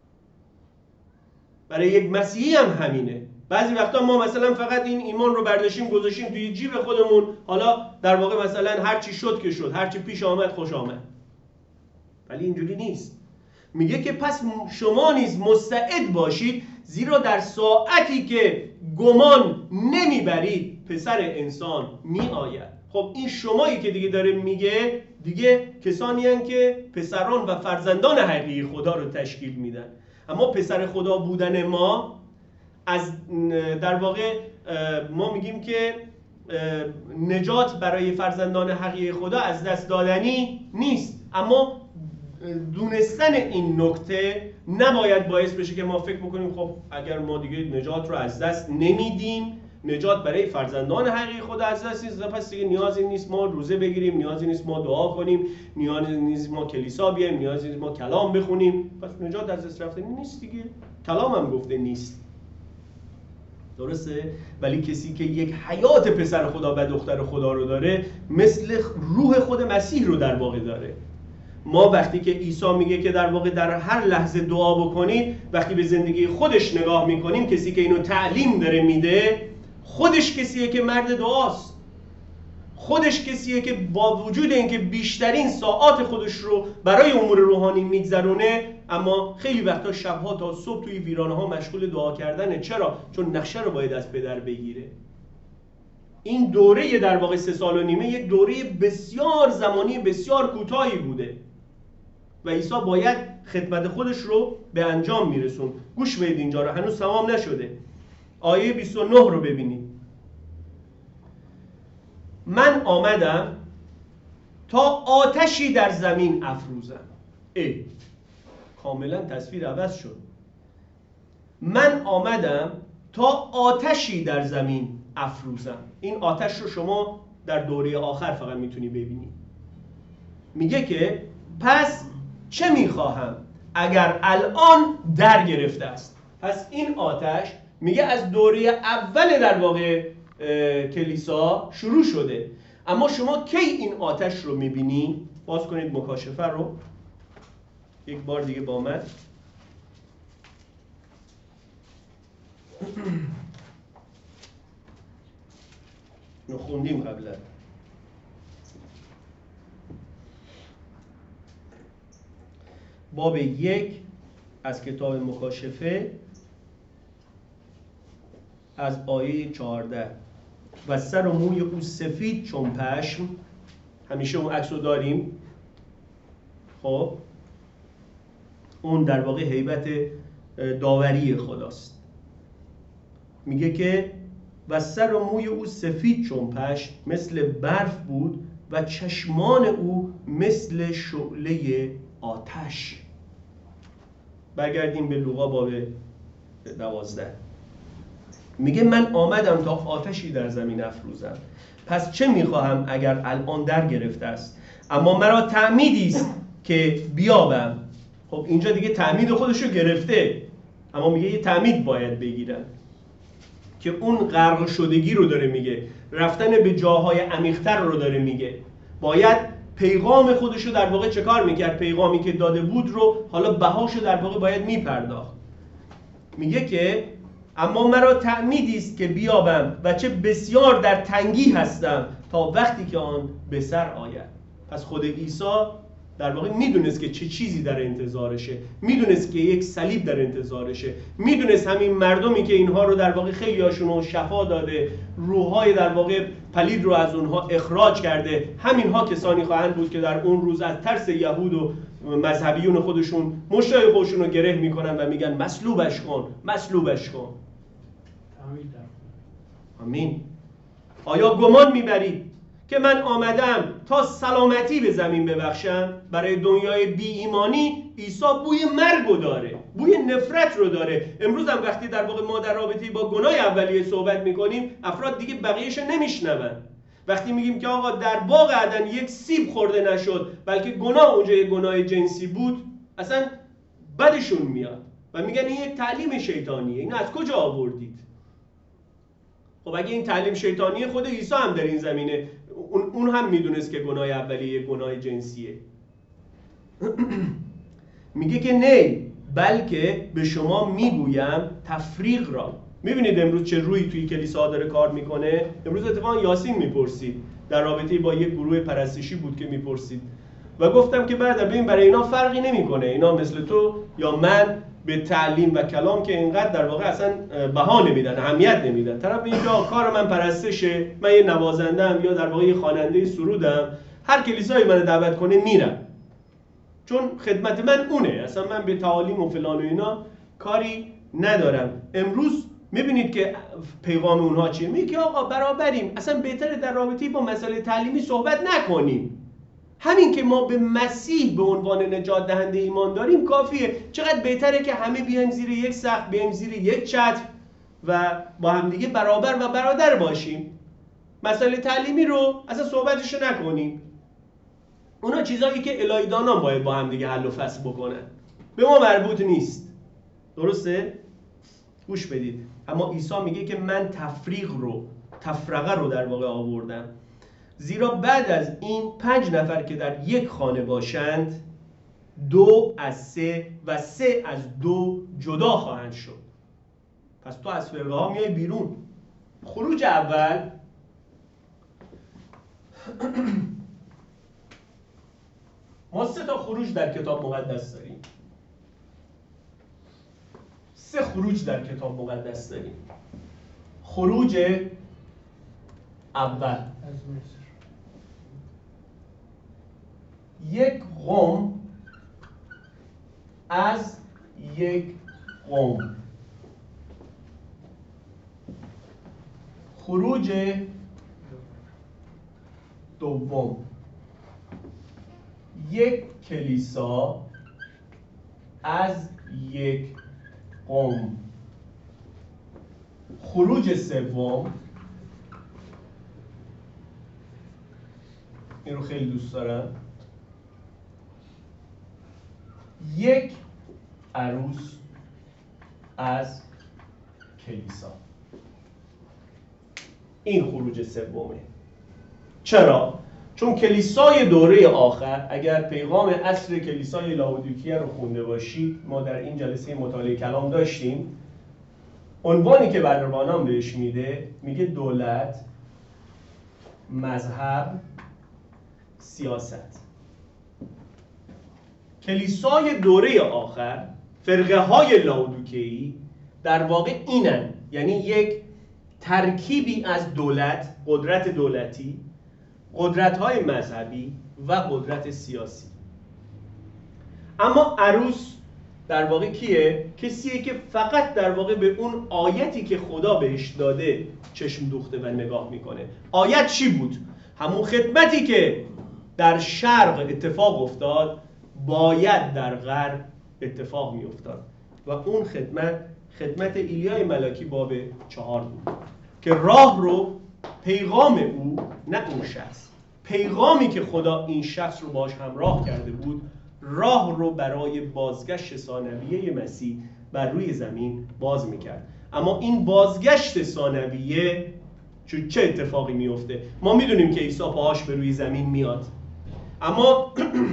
برای یک مسیحی هم همینه. بعضی وقتا ما مثلا فقط این ایمان رو برداشتیم گذاشتیم توی جیب خودمون، حالا در واقع مثلا هر چی شد که شد، هر چی پیش آمد خوش آمد. ولی اینجوری نیست. میگه که پس شما نیز مستعد باشید، زیرا در ساعتی که گمان نمیبرید پسر انسان می آید. خب این شمایی که دیگه داره میگه دیگه کسانی هستند که پسران و فرزندان حقیقی خدا رو تشکیل میدن. اما پسر خدا بودن ما از در واقع ما میگیم که نجات برای فرزندان حقیقی خدا از دست دادنی نیست، اما دونستن این نکته نباید باعث بشه که ما فکر بکنیم خب اگر ما دیگه نجات رو از دست نمیدیم، نجات برای فرزندان حقیقی خدا از دست نیست، پس دیگه نیازی نیست ما روزه بگیریم، نیازی نیست ما دعا کنیم، نیازی نیست ما کلیسا بیایم، نیازی نیست ما کلام بخونیم، پس نجات از دست رفتنی نیست دیگه. کلام هم گفته نیست، درسته؟ ولی کسی که یک حیات پسر خدا و دختر خدا رو داره، مثل روح خود مسیح رو در واقع داره. ما وقتی که عیسی میگه که در واقع در هر لحظه دعا بکنید، وقتی به زندگی خودش نگاه میکنیم، کسی که اینو تعلیم داره میده، خودش کسیه که مرد دعاست. خودش کسیه که با وجود اینکه بیشترین ساعات خودش رو برای امور روحانی میگذرونه، اما خیلی وقتا شبها تا صبح توی ویرانه ها مشغول دعا کردنه. چرا؟ چون نقشه رو باید از پدر بگیره. این دوره در واقع سه سال و نیمه یک دوره بسیار زمانی بسیار کوتاهی بوده و عیسی باید خدمت خودش رو به انجام میرسون. گوش بدید اینجا رو، هنوز تمام نشده. آیه بیست و نه رو ببینید. من آمدم تا آتشی در زمین افروزم. ای کاملا تصویر عوض شد. من آمدم تا آتشی در زمین افروزم. این آتش رو شما در دوره آخر فقط میتونی ببینی. میگه که پس چه میخواهم اگر الان در گرفته است. پس این آتش میگه از دوره اول در واقع کلیسا شروع شده. اما شما کی این آتش رو میبینی؟ باز کنید مکاشفه رو یک بار دیگه با من. اینو خوندیم قبلا. باب یک از کتاب مکاشفه از آیه چهارده. و سر و موی او سفید چون پشم، همیشه اون عکس رو داریم. خب اون در واقع هیبت داوری خداست. میگه که و سر و موی او سفید چون پشم مثل برف بود و چشمان او مثل شعله آتش. برگردیم به لوقا باب دوازده. میگه من آمدم تا آتشی در زمین افروزم. پس چه میخواهم اگر الان در گرفته است؟ اما مرا تعمیدی است که بیابم. خب اینجا دیگه تعمید خودشو گرفته، اما میگه یه تعمید باید بگیرم که اون غرق شدگی رو داره میگه، رفتن به جاهای عمیق‌تر رو داره میگه. باید پیغام خودشو در واقع چه کار میکرد؟ پیغامی که داده بود رو حالا بهاشو در واقع باید میپرداخت. میگه که اما مرا تعمیدی است که بیابم و چه بسیار در تنگی هستم تا وقتی که آن به سر آید. پس خود عیسی در واقع میدونست که چه چیزی در انتظارشه، میدونست که یک صلیب در انتظارشه، میدونست همین مردمی که اینها رو در واقع خیلی هاشون رو شفا داده، روحای در واقع پلید رو از اونها اخراج کرده، همینها کسانی خواهند بود که در اون روز از ترس یهود و مذهبیون خودشون مشتای خودشون رو گره میکنن و میگن مصلوبش کن، مصلوبش کن. آمین. آیا گمان میبرید که من آمدم تا سلامتی به زمین ببخشم؟ برای دنیای بی ایمانی عیسی بوی مرگ داره، بوی نفرت رو داره. امروز هم وقتی در واقع ما در رابطه با گناه اولیه صحبت میکنیم، افراد دیگه بقیه‌اش نمیشنون. وقتی میگیم که آقا در باغ عدن یک سیب خورده نشد، بلکه گناه اونجا یک گناه جنسی بود، اصلا بدشون میاد و میگن این یک تعلیم شیطانیه. این از کجا آوردید؟ خب اگه این تعلیم شیطانیه، خود عیسی هم در این زمینه اون, اون هم میدونست که گناه اولیه گناه جنسیه. میگه که نه، بلکه به شما میگویم تفریق را. میبینید امروز چه روی توی کلیسا داره کار میکنه؟ امروز اتفاقا یاسین میپرسید، در رابطه با یک گروه پرستشی بود که میپرسید و گفتم که برادر ببین برای اینا فرقی نمیکنه، اینا مثل تو یا من به تعلیم و کلام که اینقدر در واقع اصلا بها نمیدن، اهمیت نمیدن. طرف اینجا کار من پرستشه، من یه نوازنده‌ام یا در واقع یه خواننده سرودم، هر کلیسایی من دعوت کنه میرم، چون خدمت من اونه، اصلا من به تعالیم و فلان و اینا کاری ندارم. امروز میبینید که پیغام اونها چیه؟ میگه که آقا برابریم، اصلا بهتره در رابطه با مسئله تعلیمی صحبت نکنیم. همین که ما به مسیح به عنوان نجات دهنده ایمان داریم کافیه. چقدر بهتره که همه بیایم زیر یک سقف، بیایم زیر یک چتر و با هم دیگه برابر و برادر باشیم. مسئله تعلیمی رو اصلا صحبتشو نکنیم. اونا چیزایی که الهی دانان باید با هم دیگه حل و فصل بکنن، به ما مربوط نیست. درسته؟ گوش بدید. اما عیسی میگه که من تفریق رو، تفرقه رو در واقع آوردم، زیرا بعد از این پنج نفر که در یک خانه باشند، دو از سه و سه از دو جدا خواهند شد. پس تو از فرقه ها میای بیرون. خروج اول ما سه تا خروج در کتاب مقدس داریم. سه خروج در کتاب مقدس داریم. خروج اول، یک قوم از یک قوم. خروج دوم، یک کلیسا از یک قوم. خروج سوم، این رو خیلی دوست دارم، یک عروس از کلیسا. این خروج سومه. چرا؟ چون کلیسای دوره آخر، اگر پیغام عصر کلیسای لاودیکیه رو خونده باشید، ما در این جلسه مطالعه کلام داشتیم، عنوانی که بردبانان بهش میده، میگه دولت، مذهب، سیاست. کلیسای دوره آخر، فرقه های لاودیکیی در واقع اینن، یعنی یک ترکیبی از دولت، قدرت دولتی، قدرت‌های مذهبی و قدرت سیاسی. اما عروس در واقع کیه؟ کسیه که فقط در واقع به اون آیتی که خدا بهش داده چشم دوخته و نگاه میکنه. آیت چی بود؟ همون خدمتی که در شرق اتفاق افتاد باید در غرب اتفاق میافتاد و اون خدمت خدمت ایلیای ملاکی باب چهار بود که راه رو، پیغام او، نه اون شخص، پیغامی که خدا این شخص رو باش همراه کرده بود، راه رو برای بازگشت ثانویه مسیح بر روی زمین باز میکرد. اما این بازگشت ثانویه چه اتفاقی میفته؟ ما میدونیم که عیسی پاهاش به روی زمین میاد، اما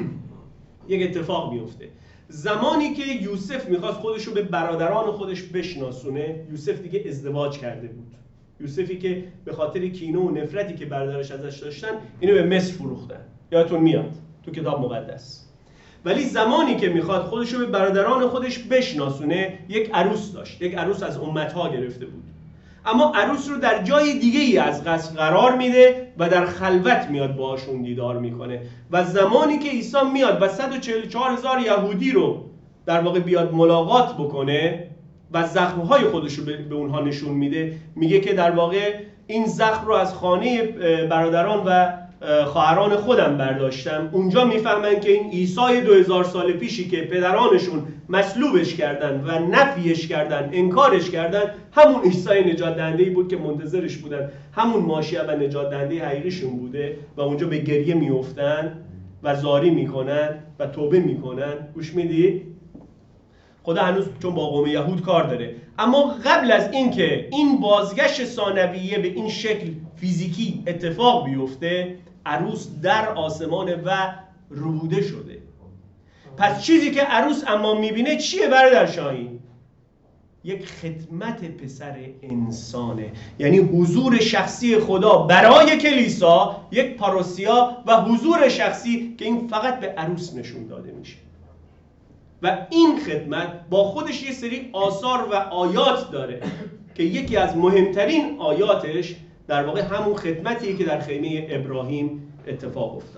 یک اتفاق میفته. زمانی که یوسف میخواست خودش رو به برادران خودش بشناسونه، یوسف دیگه ازدواج کرده بود. یوسفی که به خاطر کینه و نفرتی که برادرش ازش داشتن اینو به مصر فروختن. یادتون میاد تو کتاب مقدس. ولی زمانی که میخواد خودش رو به برادران خودش بشناسونه، یک عروس داشت. یک عروس از امتها گرفته بود. اما عروس رو در جای دیگه ای از قصر قرار میده و در خلوت میاد باهاشون دیدار میکنه و زمانی که عیسی میاد و صد و چهل و چهار هزار یهودی رو در واقع بیاد ملاقات بکنه و زخمهای خودش رو به اونها نشون میده، میگه که در واقع این زخم رو از خانه برادران و خواهران خودم برداشتم. اونجا میفهمن که این عیسی دو هزار سال پیشی که پدرانشون مصلوبش کردن و نفیش کردن، انکارش کردن، همون عیسی نجات دهنده‌ای بود که منتظرش بودن، همون ماشیه و نجات دهنده حقیقیشون بوده و اونجا به گریه میافتن و زاری میکنن و توبه میکنن. گوش میدی؟ خدا هنوز چون با قوم یهود کار داره. اما قبل از اینکه این بازگشت ثانویه به این شکل فیزیکی اتفاق بیفته، عروس در آسمانه و ربوده شده. پس چیزی که عروس اما میبینه چیه برادر شاهین؟ یک خدمت پسر انسانه، یعنی حضور شخصی خدا برای کلیسا، یک پاروسیا و حضور شخصی که این فقط به عروس نشون داده میشه. و این خدمت با خودش یه سری آثار و آیات داره که یکی از مهمترین آیاتش در واقع همون خدمتیه که در خیمه ابراهیم اتفاق افتاد.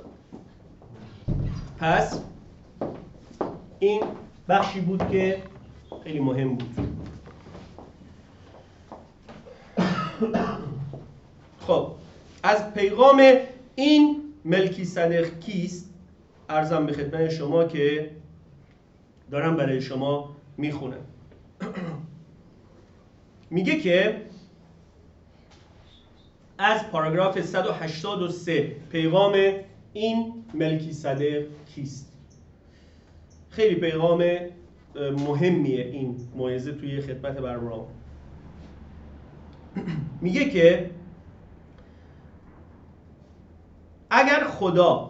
پس این بخشی بود که خیلی مهم بود. خب از پیغام این ملکیصدق کیست عرضم به خدمت شما که دارم برای شما میخونم. میگه که از پاراگراف صد و هشتاد و سه پیغام این ملکیصدق کیست. خیلی پیغام مهمیه این موعظه توی خدمت بر ابراهیم. میگه که اگر خدا،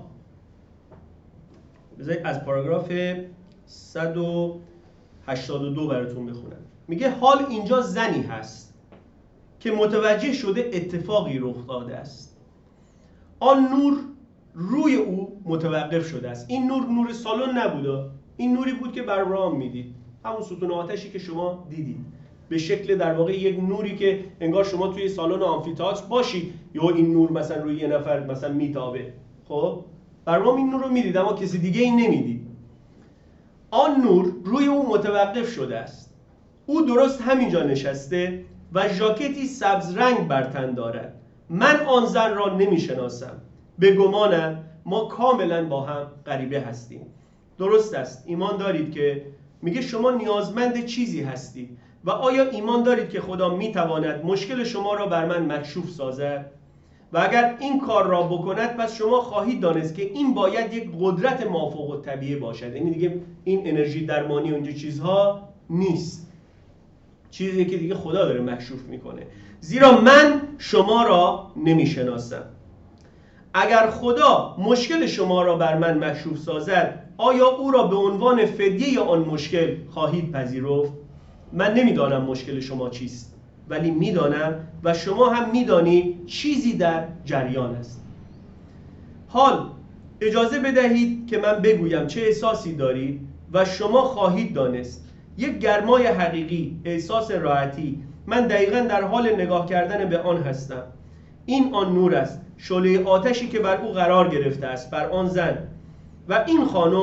بذارید از پاراگراف صد و هشتاد و دو براتون بخونم. میگه حال اینجا زنی هست که متوجه شده اتفاقی رخ داده است. آن نور روی او متوقف شده است. این نور نور سالن نبوده، این نوری بود که بر ابراهیم میدید، همون ستون آتشی که شما دیدید، به شکل در واقع یک نوری که انگار شما توی سالن آمفی‌تئاتر باشی یا این نور مثلا روی یه نفر مثلا میتابه. خب بر ابراهیم این نور رو میدید اما کسی دیگه این نمیدید. آن نور روی او متوقف شده است. او درست همینجا نشسته و ژاکتی سبز رنگ بر تن دارد. من آن زن را نمیشناسم. به گمانم ما کاملا با هم غریبه هستیم. درست است، ایمان دارید که میگه شما نیازمند چیزی هستید و آیا ایمان دارید که خدا میتواند مشکل شما را بر من مکشوف سازد؟ و اگر این کار را بکند پس شما خواهید دانست که این باید یک قدرت مافوق الطبیعه باشد. یعنی دیگه این انرژی درمانی و اینجور چیزها نیست، چیزی که دیگه خدا داره مکشوف میکنه. زیرا من شما را نمیشناسم. اگر خدا مشکل شما را بر من مکشوف سازد، آیا او را به عنوان فدیه آن مشکل خواهید پذیرفت؟ من نمیدانم مشکل شما چیست، ولی میدانم و شما هم میدانید چیزی در جریان است. حال اجازه بدهید که من بگویم چه احساسی دارید و شما خواهید دانست. یک گرمای حقیقی، احساس راحتی. من دقیقاً در حال نگاه کردن به آن هستم. این آن نور است، شعله آتشی که بر او قرار گرفته است، بر آن زن. و این خانم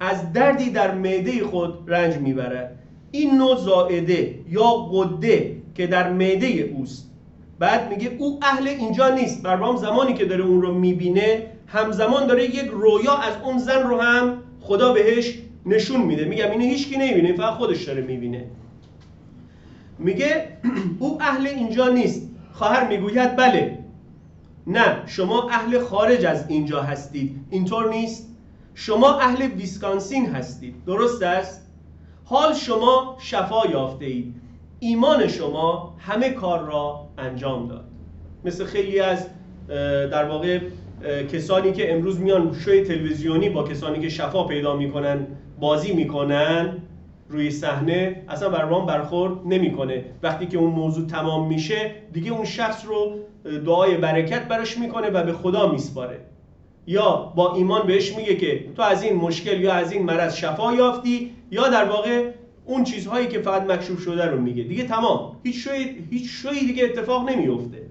از دردی در معده خود رنج میبرد. این نوع زائده یا غده که در معده اوست. بعد میگه او اهل اینجا نیست. برام زمانی که داره اون رو میبینه همزمان داره یک رویا از اون زن رو هم خدا بهش نشون میده. میگم اینو هیچکی نمیبینه، فقط خودش داره میبینه. میگه او اهل اینجا نیست. خواهر میگوید بله. نه، شما اهل خارج از اینجا هستید. اینطور نیست؟ شما اهل ویسکانسین هستید. درست است؟ حال شما شفا یافته اید. ایمان شما همه کار را انجام داد. مثل خیلی از در واقع کسانی که امروز میان شوی تلویزیونی با کسانی که شفا پیدا میکنن بازی میکنن روی صحنه، اصلا برام برخورد نمیکنه. وقتی که اون موضوع تمام میشه دیگه اون شخص رو دعای برکت براش میکنه و به خدا میسپاره، یا با ایمان بهش میگه که تو از این مشکل یا از این مرض شفا یافتی، یا در واقع اون چیزهایی که فقط مکشوف شده رو میگه. دیگه تمام، هیچ شوی هیچ شوی دیگه اتفاق نمیفته.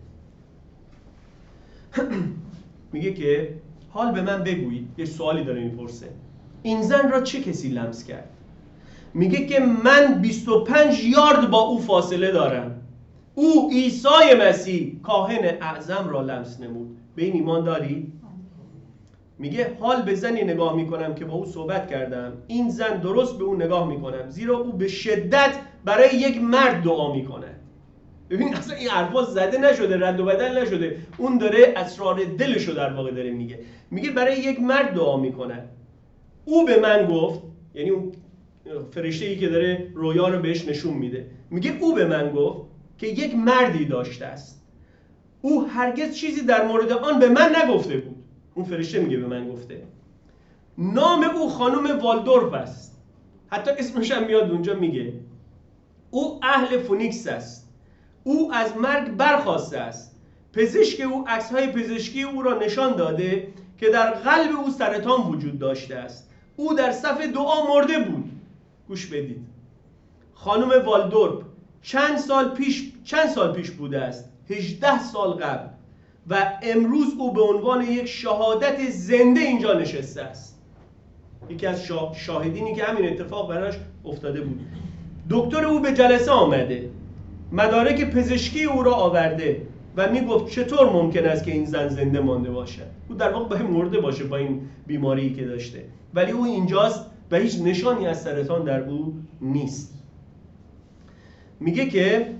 میگه که حال به من بگویید، یه سوالی داره میپرسه، این زن را چه کسی لمس کرد؟ میگه که من بیست و پنج یارد با او فاصله دارم. او عیسی مسیح کاهن اعظم را لمس نمود. به این ایمان داری؟ میگه حال به زنی نگاه میکنم که با او صحبت کردم. این زن درست به او نگاه میکنم زیرا او به شدت برای یک مرد دعا میکنه. ببین اصلا این حرفا زده نشده، رد و بدل نشده، اون داره اسرار دلشو در واقع داره میگه. میگه برای یک مرد دعا میکنه. او به من گفت، یعنی اون فرشته‌ای که داره رویا رو بهش نشون میده، میگه او به من گفت که یک مردی داشته است. او هرگز چیزی در مورد آن به من نگفته بود. اون فرشته میگه به من گفته. نام او خانم والدورف است. حتی اسمش هم میاد اونجا، میگه او اهل فونیکس است. او از مرگ برخاسته است. پزشک او عکس‌های پزشکی او را نشان داده که در قلب او سرطان وجود داشته است. او در صف دعا مرده بود. گوش بدید. خانم والدورف چند سال پیش چند سال پیش بوده است؟ هجده سال قبل. و امروز او به عنوان یک شهادت زنده اینجا نشسته است. یکی از شاهدینی که همین اتفاق براش افتاده بود. دکتر او به جلسه آمده، مدارک پزشکی او را آورده و میگفت چطور ممکن است که این زن زنده مانده باشه. او در واقع باید مرده باشه با این بیماری که داشته، ولی او اینجاست و هیچ نشانی از سرطان در او نیست. میگه که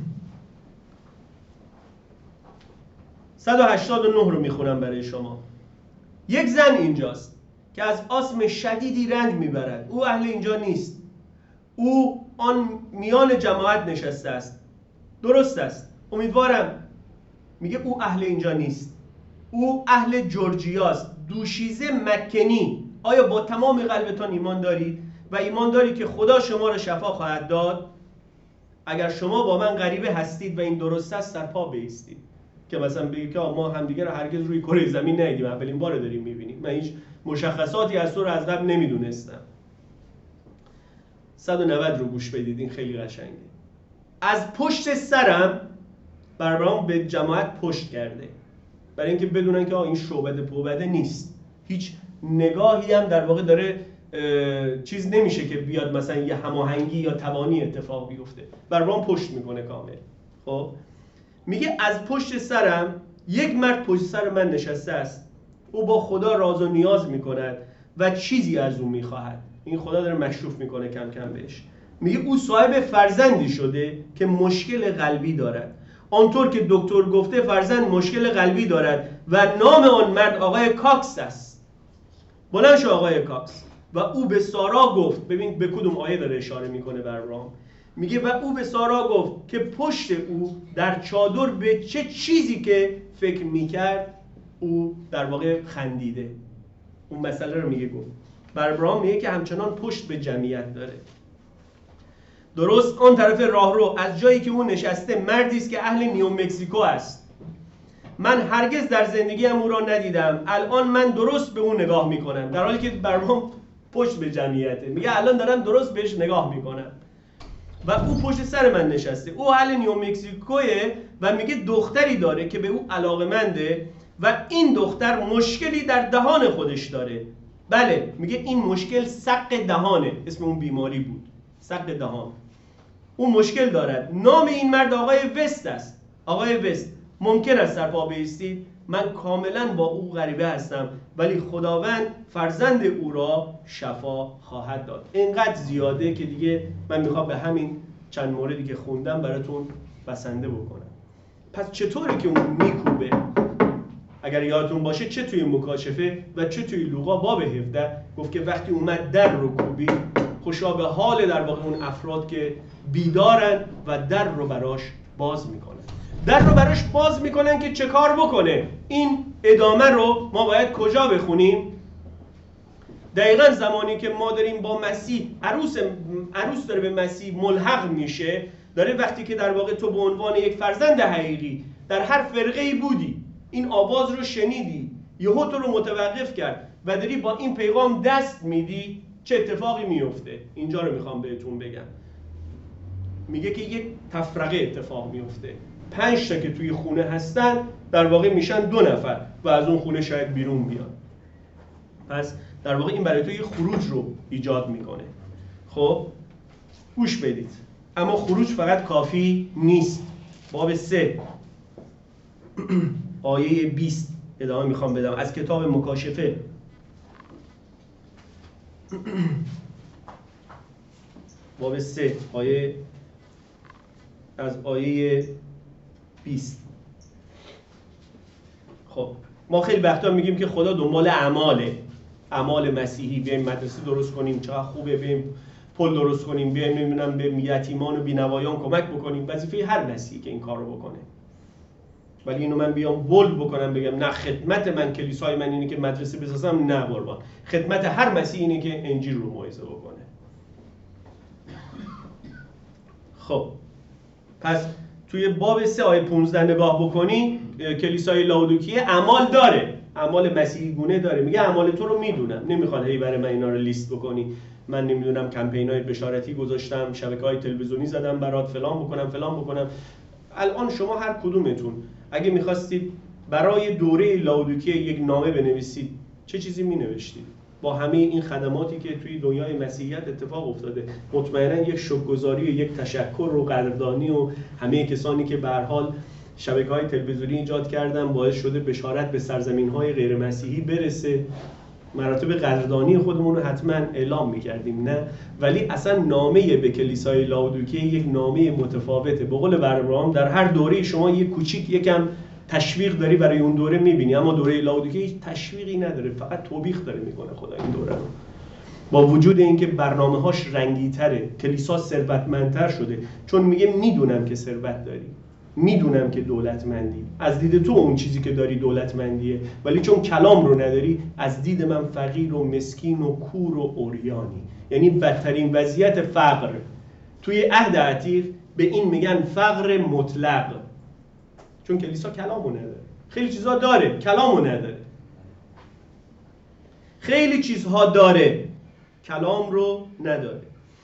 صد و هشتاد و نه رو میخونم برای شما. یک زن اینجاست که از آسم شدیدی رنج میبرد. او اهل اینجا نیست. او آن میان جماعت نشسته است. درست است. امیدوارم. میگه او اهل اینجا نیست. او اهل جورجیاست. دوشیزه مکنی. آیا با تمام قلبتان ایمان دارید و ایمان دارید که خدا شما را شفا خواهد داد؟ اگر شما با من غریبه هستید و این درست است، سرپا بایستید. که مثلا بگید که ما همدیگه رو هرگز روی کره زمین ندیدیم، اولین بار داریم میبینیم، من هیچ مشخصاتی از تو رو از قبل نمیدونستم. صد و نود رو گوش بدید، این خیلی قشنگه. از پشت سرم برام به جماعت پشت کرده، برای اینکه بدونن که این شعبده پوبده نیست. هیچ نگاهی هم در واقع داره چیز نمیشه که بیاد مثلا یه هماهنگی یا توانی اتفاق بیفته. برام پشت میکنه کامل. خب میگه از پشت سرم یک مرد پشت سر من نشسته است. او با خدا راز و نیاز میکند و چیزی از او میخواهد. این خدا داره مشروف میکنه کم کم بهش. میگه او صاحب فرزندی شده که مشکل قلبی دارد. آنطور که دکتر گفته فرزند مشکل قلبی دارد و نام آن مرد آقای کاکس است. بلند شو آقای کاکس. و او به سارا گفت، ببین به کدوم آیه داره اشاره میکنه بر رام. میگه و او به سارا گفت که پشت او در چادر به چه چیزی که فکر میکرد او در واقع خندیده. اون مسئله رو میگه گفت. بر ابراهام میگه که همچنان پشت به جمعیت داره. درست آن طرف راهرو از جایی که او نشسته مردی است که اهل نیو مکزیکو است. من هرگز در زندگیم او را ندیدم. الان من درست به او نگاه میکنم، در حالی که بر ابراهام پشت به جمعیته. میگه الان دارم درست بهش نگاه میکنم و او پشت سر من نشسته. او اهل نیو مکزیکوه و میگه دختری داره که به او علاقه‌منده و این دختر مشکلی در دهان خودش داره. بله میگه این مشکل سق دهانه، اسم اون بیماری بود، سق دهان. اون مشکل دارد. نام این مرد آقای وست است. آقای وست ممکن است سر پا بایستید؟ من کاملا با او غریبه هستم، ولی خداوند فرزند او را شفا خواهد داد. اینقدر زیاده که دیگه من میخوام به همین چند موردی که خوندم براتون بسنده بکنم. پس چطوری که اون میکوبه؟ اگر یادتون باشه چه توی مکاشفه و چه توی لوقا باب هفده گفت که وقتی اومد در رو کوبید، خوشا به حال در واقع اون افراد که بیدارن و در رو براش باز میکنن. در رو براش باز میکنن که چه کار بکنه. این ادامه رو ما باید کجا بخونیم؟ دقیقا زمانی که ما داریم با مسیح، عروس عروس داره به مسیح ملحق میشه، داره وقتی که در واقع تو به عنوان یک فرزند حقیقی در هر فرقه‌ای بودی، این آواز رو شنیدی، یهو تو رو متوقف کرد و داری با این پیغام دست میدی، چه اتفاقی میفته؟ اینجا رو میخوام بهتون بگم. میگه که یک تفرقه اتفاق میفته. پنج تا که توی خونه هستن در واقع میشن دو نفر و از اون خونه شاید بیرون بیان. پس در واقع این برای تو یه خروج رو ایجاد میکنه. خب گوش بدید. اما خروج فقط کافی نیست. باب سه آیه بیست ادامه میخوام بدم از کتاب مکاشفه. باب سه آیه از آیه بیست. خب ما خیلی وقتا میگیم که خدا دنبال اعماله، اعمال مسیحی، بیایم مدرسه درست کنیم، چقدر خوبه، بیایم پل درست کنیم، بیایم نمیدونم به یتیمان و بی‌نوایان کمک بکنیم. وظیفه هر مسیحی که این کار رو بکنه. ولی اینو من بیام بولد بکنم بگم نه خدمت من کلیسای من اینه که مدرسه بسازم، نه قربان. خدمت هر مسیحی اینه که انجیل رو موعظه بکنه. خب پس توی باب سه آیه پانزده نگاه بکنی، کلیسای لاودیکیه اعمال داره، اعمال مسیحی گونه داره. میگه اعمال تو رو میدونم، نمیخواد هی برای من اینا رو لیست بکنی. من نمیدونم کمپینای بشارتی گذاشتم، شبکه‌های تلویزیونی زدم برات، فلان بکنم فلان بکنم. الان شما هر کدومتون اگه میخواستید برای دوره لاودیکیه یک نامه بنویسید، چه چیزی مینوشتید؟ با همه این خدماتی که توی دنیای مسیحیت اتفاق افتاده، مطمئنا یک شکرگزاری و یک تشکر و قدردانی و همه کسانی که به هر حال شبکه‌های تلویزیونی ایجاد کردن باعث شده بشارت به سرزمین‌های غیر مسیحی برسه، مراتب قدردانی خودمون رو حتما اعلام می‌کردیم، نه؟ ولی اصلا نامه به کلیسای لاودیکیه یک نامه متفاوته. به قول بربرام در هر دوره شما یک کوچیک یکم تشویق داری برای اون دوره می‌بینی، اما دوره لاودیکیه هیچ تشویقی نداره، فقط توبیخ داره میکنه خدا این دوره رو. با وجود اینکه برنامه‌هاش رنگی‌تره، کلیسا ثروتمندتر شده، چون میگه میدونم که ثروت داری، میدونم که دولتمندی، از دید تو اون چیزی که داری دولتمندیه، ولی چون کلام رو نداری از دید من فقیر و مسکین و کور و عریانی. یعنی بدترین وضعیت فقر توی عهد عتیق به این میگن فقر مطلق، چون کلیسا کلامو نداره. خیلی چیزها داره، کلامو نداره. خیلی چیزها داره، کلام رو نداره.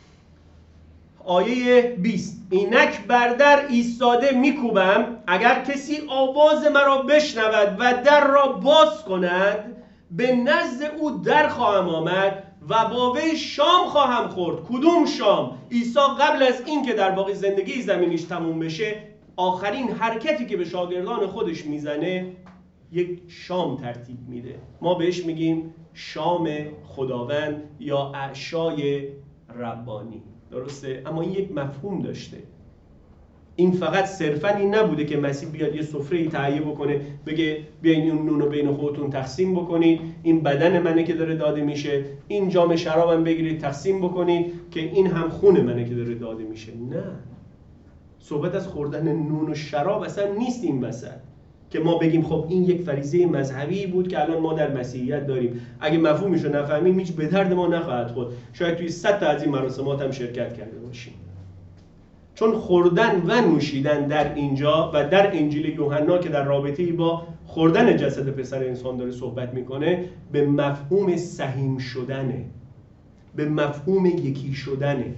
آیه بیست، اینک بر در ایستاده میکوبم، اگر کسی آواز مرا بشنود و در را باز کند، به نزد او در خواهم آمد و با وی شام خواهم خورد. کدوم شام؟ عیسی قبل از این که در واقع زندگی زمینیش تموم بشه، آخرین حرکتی که به شاگردان خودش میزنه یک شام ترتیب میده. ما بهش میگیم شام خداوند یا عشای ربانی، درسته؟ اما این یک مفهوم داشته. این فقط صرفاً این نبوده که مسیح بیاد یه سفره‌ای تهیه بکنه بگه بیاین این نون رو بین خودتون تقسیم بکنید، این بدن منه که داره داده میشه، این جام شرابم بگیرید تقسیم بکنید که این هم خون منه که داره داده میشه. نه، صحبت از خوردن نون و شراب اصلا نیست این وسط که ما بگیم خب این یک فریضه مذهبی بود که الان ما در مسیحیت داریم. اگه مفهومش رو نفهمیم هیچ به درد ما نخواهد خورد. شاید توی صد تا از این مراسمات هم شرکت کرده باشیم. چون خوردن و نوشیدن در اینجا و در انجیل یوحنا که در رابطه‌ای با خوردن جسد پسر انسان داره صحبت میکنه، به مفهوم سهیم شدنه، به مفهوم یکی شدنه.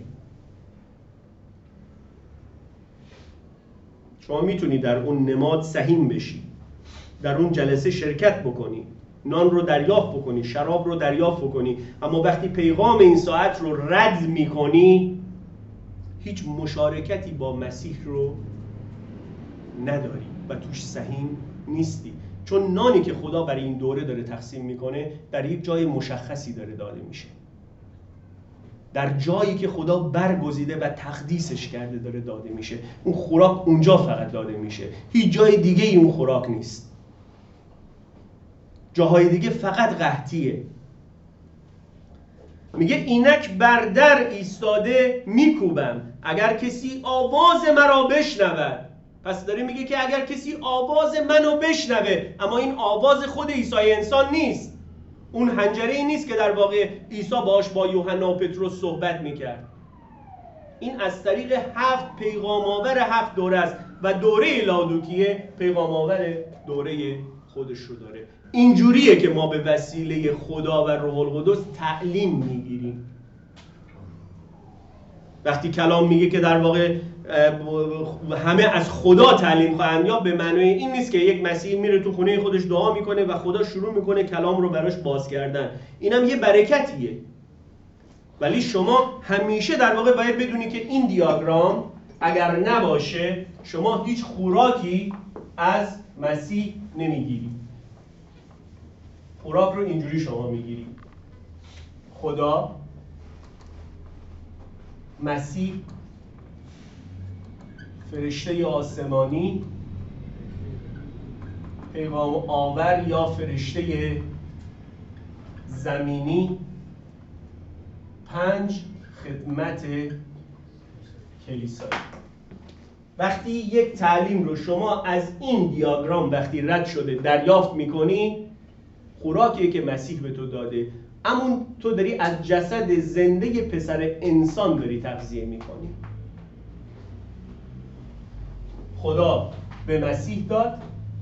شما میتونی در اون نماد سهیم بشی، در اون جلسه شرکت بکنی، نان رو دریافت بکنی، شراب رو دریافت بکنی، اما وقتی پیغام این ساعت رو رد میکنی هیچ مشارکتی با مسیح رو نداری و توش سهیم نیستی. چون نانی که خدا برای این دوره داره تقسیم میکنه در یک جای مشخصی داره داده میشه، در جایی که خدا برگزیده و تقدیسش کرده داره داده میشه. اون خوراک اونجا فقط داده میشه، هیچ جای دیگه ای اون خوراک نیست. جاهای دیگه فقط قحطیه. میگه اینک بر در ایستاده میکوبم اگر کسی آواز مرا بشنود. پس داره میگه که اگر کسی آواز منو بشنوه، اما این آواز خود عیسی انسان نیست، اون حنجره ای نیست که در واقع عیسی باهاش با یوحنا و پتروس صحبت میکرد. این از طریق هفت پیغام آور هفت دوره است و دوره لاودیکیه پیغام آور دوره خودش رو داره. اینجوریه که ما به وسیله خدا و روح القدس تعلیم میگیریم. وقتی کلام میگه که در واقع همه از خدا تعلیم خواهند یافت، به معنای این نیست که یک مسیح میره تو خونه خودش دعا میکنه و خدا شروع میکنه کلام رو براش باز کردن. اینم یه برکتیه، ولی شما همیشه در واقع باید بدونی که این دیاگرام اگر نباشه شما هیچ خوراکی از مسیح نمیگیری. خوراک رو اینجوری شما میگیری: خدا، مسیح، فرشته آسمانی، پیغام آور یا فرشته زمینی، پنج، خدمت کلیسایی. وقتی یک تعلیم رو شما از این دیاگرام وقتی رد شده دریافت میکنی، خوراکیه که مسیح به تو داده، اما تو داری از جسد زنده پسر انسان داری تغذیه میکنی. خدا به مسیح داد،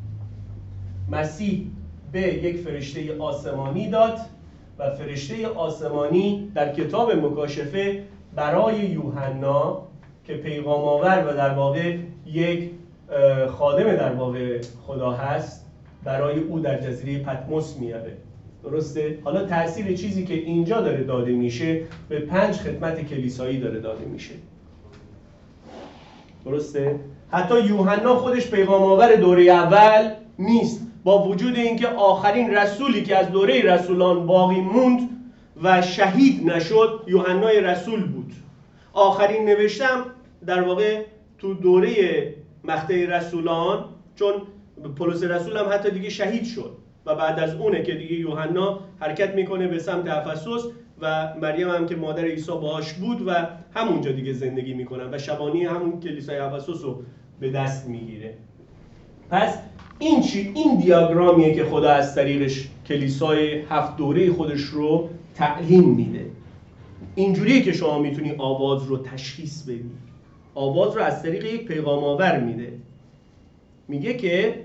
مسیح به یک فرشته آسمانی داد و فرشته آسمانی در کتاب مکاشفه برای یوحنا که پیغام آور و در واقع یک خادم در واقع خدا هست، برای او در جزیره پتموس میاره. درسته؟ حالا تأثیر چیزی که اینجا داره داده میشه به پنج خدمت کلیسایی داره داده میشه. درسته؟ حتی یوحنا خودش پیغام آور دوره اول نیست، با وجود اینکه آخرین رسولی که از دوره رسولان باقی موند و شهید نشد یوحنای رسول بود. آخرین نوشتم در واقع تو دوره مقطع رسولان، چون پولس رسول هم حتی دیگه شهید شد و بعد از اونه که دیگه یوحنا حرکت میکنه به سمت افسوس و مریم هم که مادر عیسی باهاش بود و همونجا دیگه زندگی میکنن و شبانی همون کلیسای افسوس رو به دست میگیره. پس این چی؟ این دیاگرامیه که خدا از طریقش کلیسای هفت دوره خودش رو تعلیم میده. اینجوریه که شما میتونی آواز رو تشخیص بدی. آواز رو از طریق یک پیغام آور میده. میگه که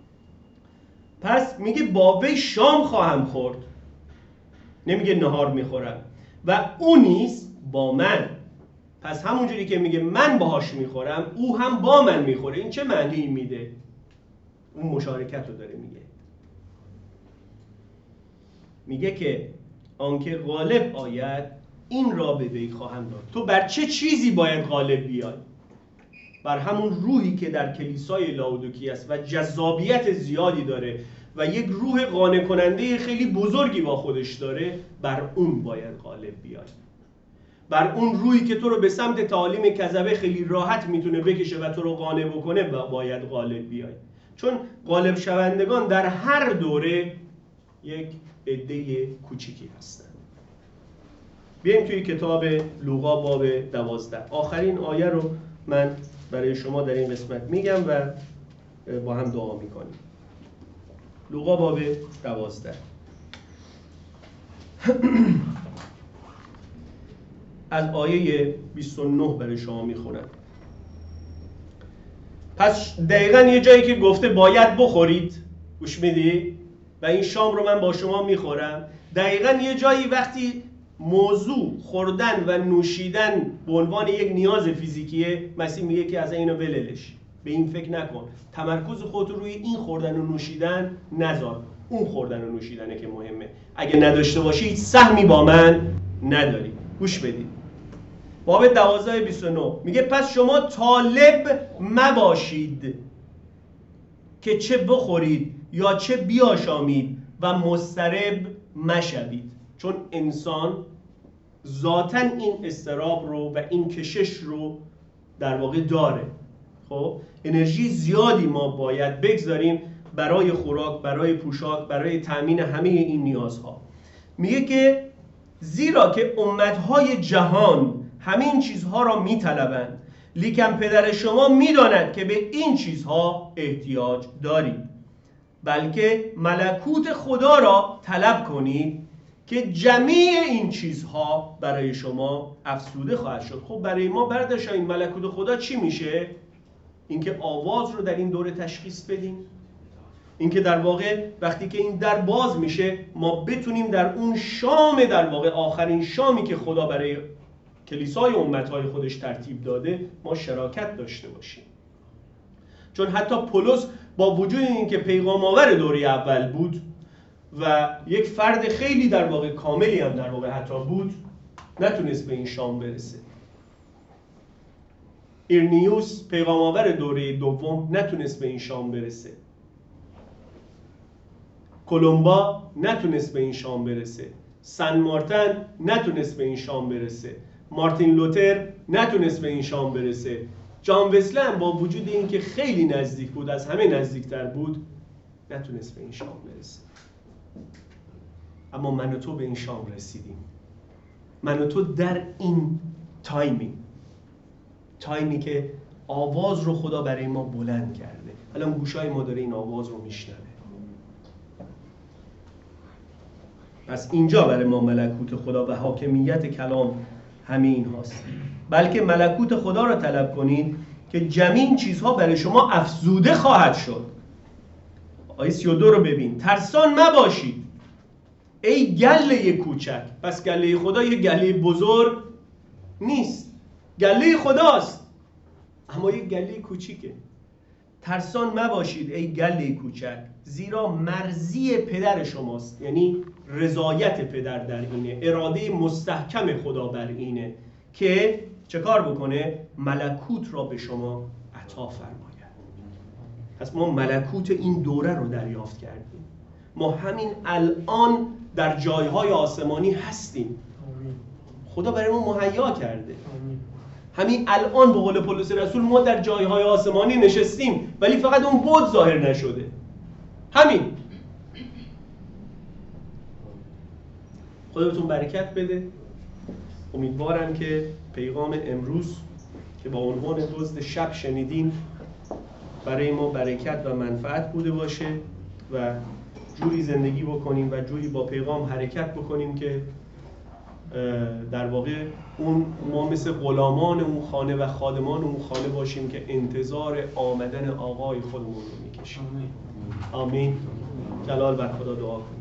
پس میگه با وی شام خواهم خورد، نمیگه نهار میخورم، و او نیز با من. پس همونجوری که میگه من باهاش میخورم او هم با من میخوره. این چه معنی میده؟ اون مشارکت رو داره میگه. میگه که آنکه غالب آید این را به وی خواهم داد. تو بر چه چیزی باید غالب بیای؟ بر همون روحی که در کلیسای لاودیکی است و جذابیت زیادی داره و یک روح قانع کننده خیلی بزرگی با خودش داره، بر اون باید غالب بیای. بر اون روحی که تو رو به سمت تعالیم کذبه خیلی راحت میتونه بکشه و تو رو قانع بکنه باید غالب بیای. چون غالب شوندگان در هر دوره یک عده کوچیکی هستن. بیایم توی کتاب لوقا باب دوازده. آخرین آیه رو من برای شما در این قسمت میگم و با هم دعا میکنیم. لوقا باب دوازده از آیه بیست و نه برای شما میخونم. پس دقیقاً یه جایی که گفته باید بخورید، گوش میدی؟ و این شام رو من با شما میخورم. دقیقاً یه جایی وقتی موضوع خوردن و نوشیدن به عنوان یک نیاز فیزیکیه، مسیح میگه که از اینو وللش، به این فکر نکن، تمرکز خودت روی این خوردن و نوشیدن نذار. اون خوردن و نوشیدنه که مهمه. اگه نداشته باشی هیچ سهمی با من نداری. گوش بدید. باب دوازده بیست و نه میگه پس شما طالب مباشید که چه بخورید یا چه بیاشامید و مضطرب مشوید، چون انسان ذاتاً این اضطراب رو و این کشش رو در واقع داره. خب انرژی زیادی ما باید بگذاریم برای خوراک، برای پوشاک، برای تأمین همه این نیازها. میگه که زیرا که امتهای جهان همین چیزها را میطلبند، لیکن پدر شما میداند که به این چیزها احتیاج دارید، بلکه ملکوت خدا را طلب کنید که جمیع این چیزها برای شما افزوده خواهد شد. خب برای ما برداشت این ملکوت خدا چی میشه؟ اینکه آواز رو در این دوره تشخیص بدیم، اینکه در واقع وقتی که این در باز میشه ما بتونیم در اون شام، در واقع آخرین شامی که خدا برای کلیسای امتهای خودش ترتیب داده، ما شراکت داشته باشیم. چون حتی پولس با وجود اینکه پیغام آور دوره اول بود و یک فرد خیلی در واقع کاملی هم در واقع حتی بود، نتونست به این شام برسه. ایرنیوس پیغام آور دوره دوم نتونست به این شام برسه. کولومبا نتونست به این شام برسه. سن مارتن نتونست به این شام برسه. مارتین لوتر نتونست به این شام برسه. جان وسلی با وجود اینکه خیلی نزدیک بود، از همه نزدیکتر بود، نتونست به این شام برسه. اما من و تو به این شام رسیدیم. من و تو در این تایمی تایمی که آواز رو خدا برای ما بلند کرده، الان گوشای ما داره این آواز رو میشنوه. پس اینجا برای ما ملکوت خدا و حاکمیت کلام همین هاست. بلکه ملکوت خدا را طلب کنید که جمیع چیزها برای شما افزوده خواهد شد. آیه سی و دو رو ببین. ترسان مباشید ای گله کوچک. پس گله خدا یه گله بزرگ نیست، گله خداست، اما یه گله کوچیکه. ترسان مباشید ای گله کوچک، زیرا مرضی پدر شماست. یعنی رضایت پدر در اینه، اراده مستحکم خدا بر اینه که چه کار بکنه؟ ملکوت را به شما عطا فرماید. پس ما ملکوت این دوره رو دریافت کردیم. ما همین الان در جایهای آسمانی هستیم. خدا برای ما مهیا کرده. همین الان به قول پولس رسول ما در جایهای آسمانی نشستیم، ولی فقط اون بود ظاهر نشده. همین. خدا بهتون برکت بده. امیدوارم که پیغام امروز که با عنوان دزد شب شنیدیم برای ما برکت و منفعت بوده باشه و جوری زندگی بکنیم و جوری با پیغام حرکت بکنیم که در واقع اون ما مثل غلامان اون خانه و خادمان اون خانه باشیم که انتظار آمدن آقای خودمون رو میکشیم. آمین. جلال بر خدا دعا کنیم.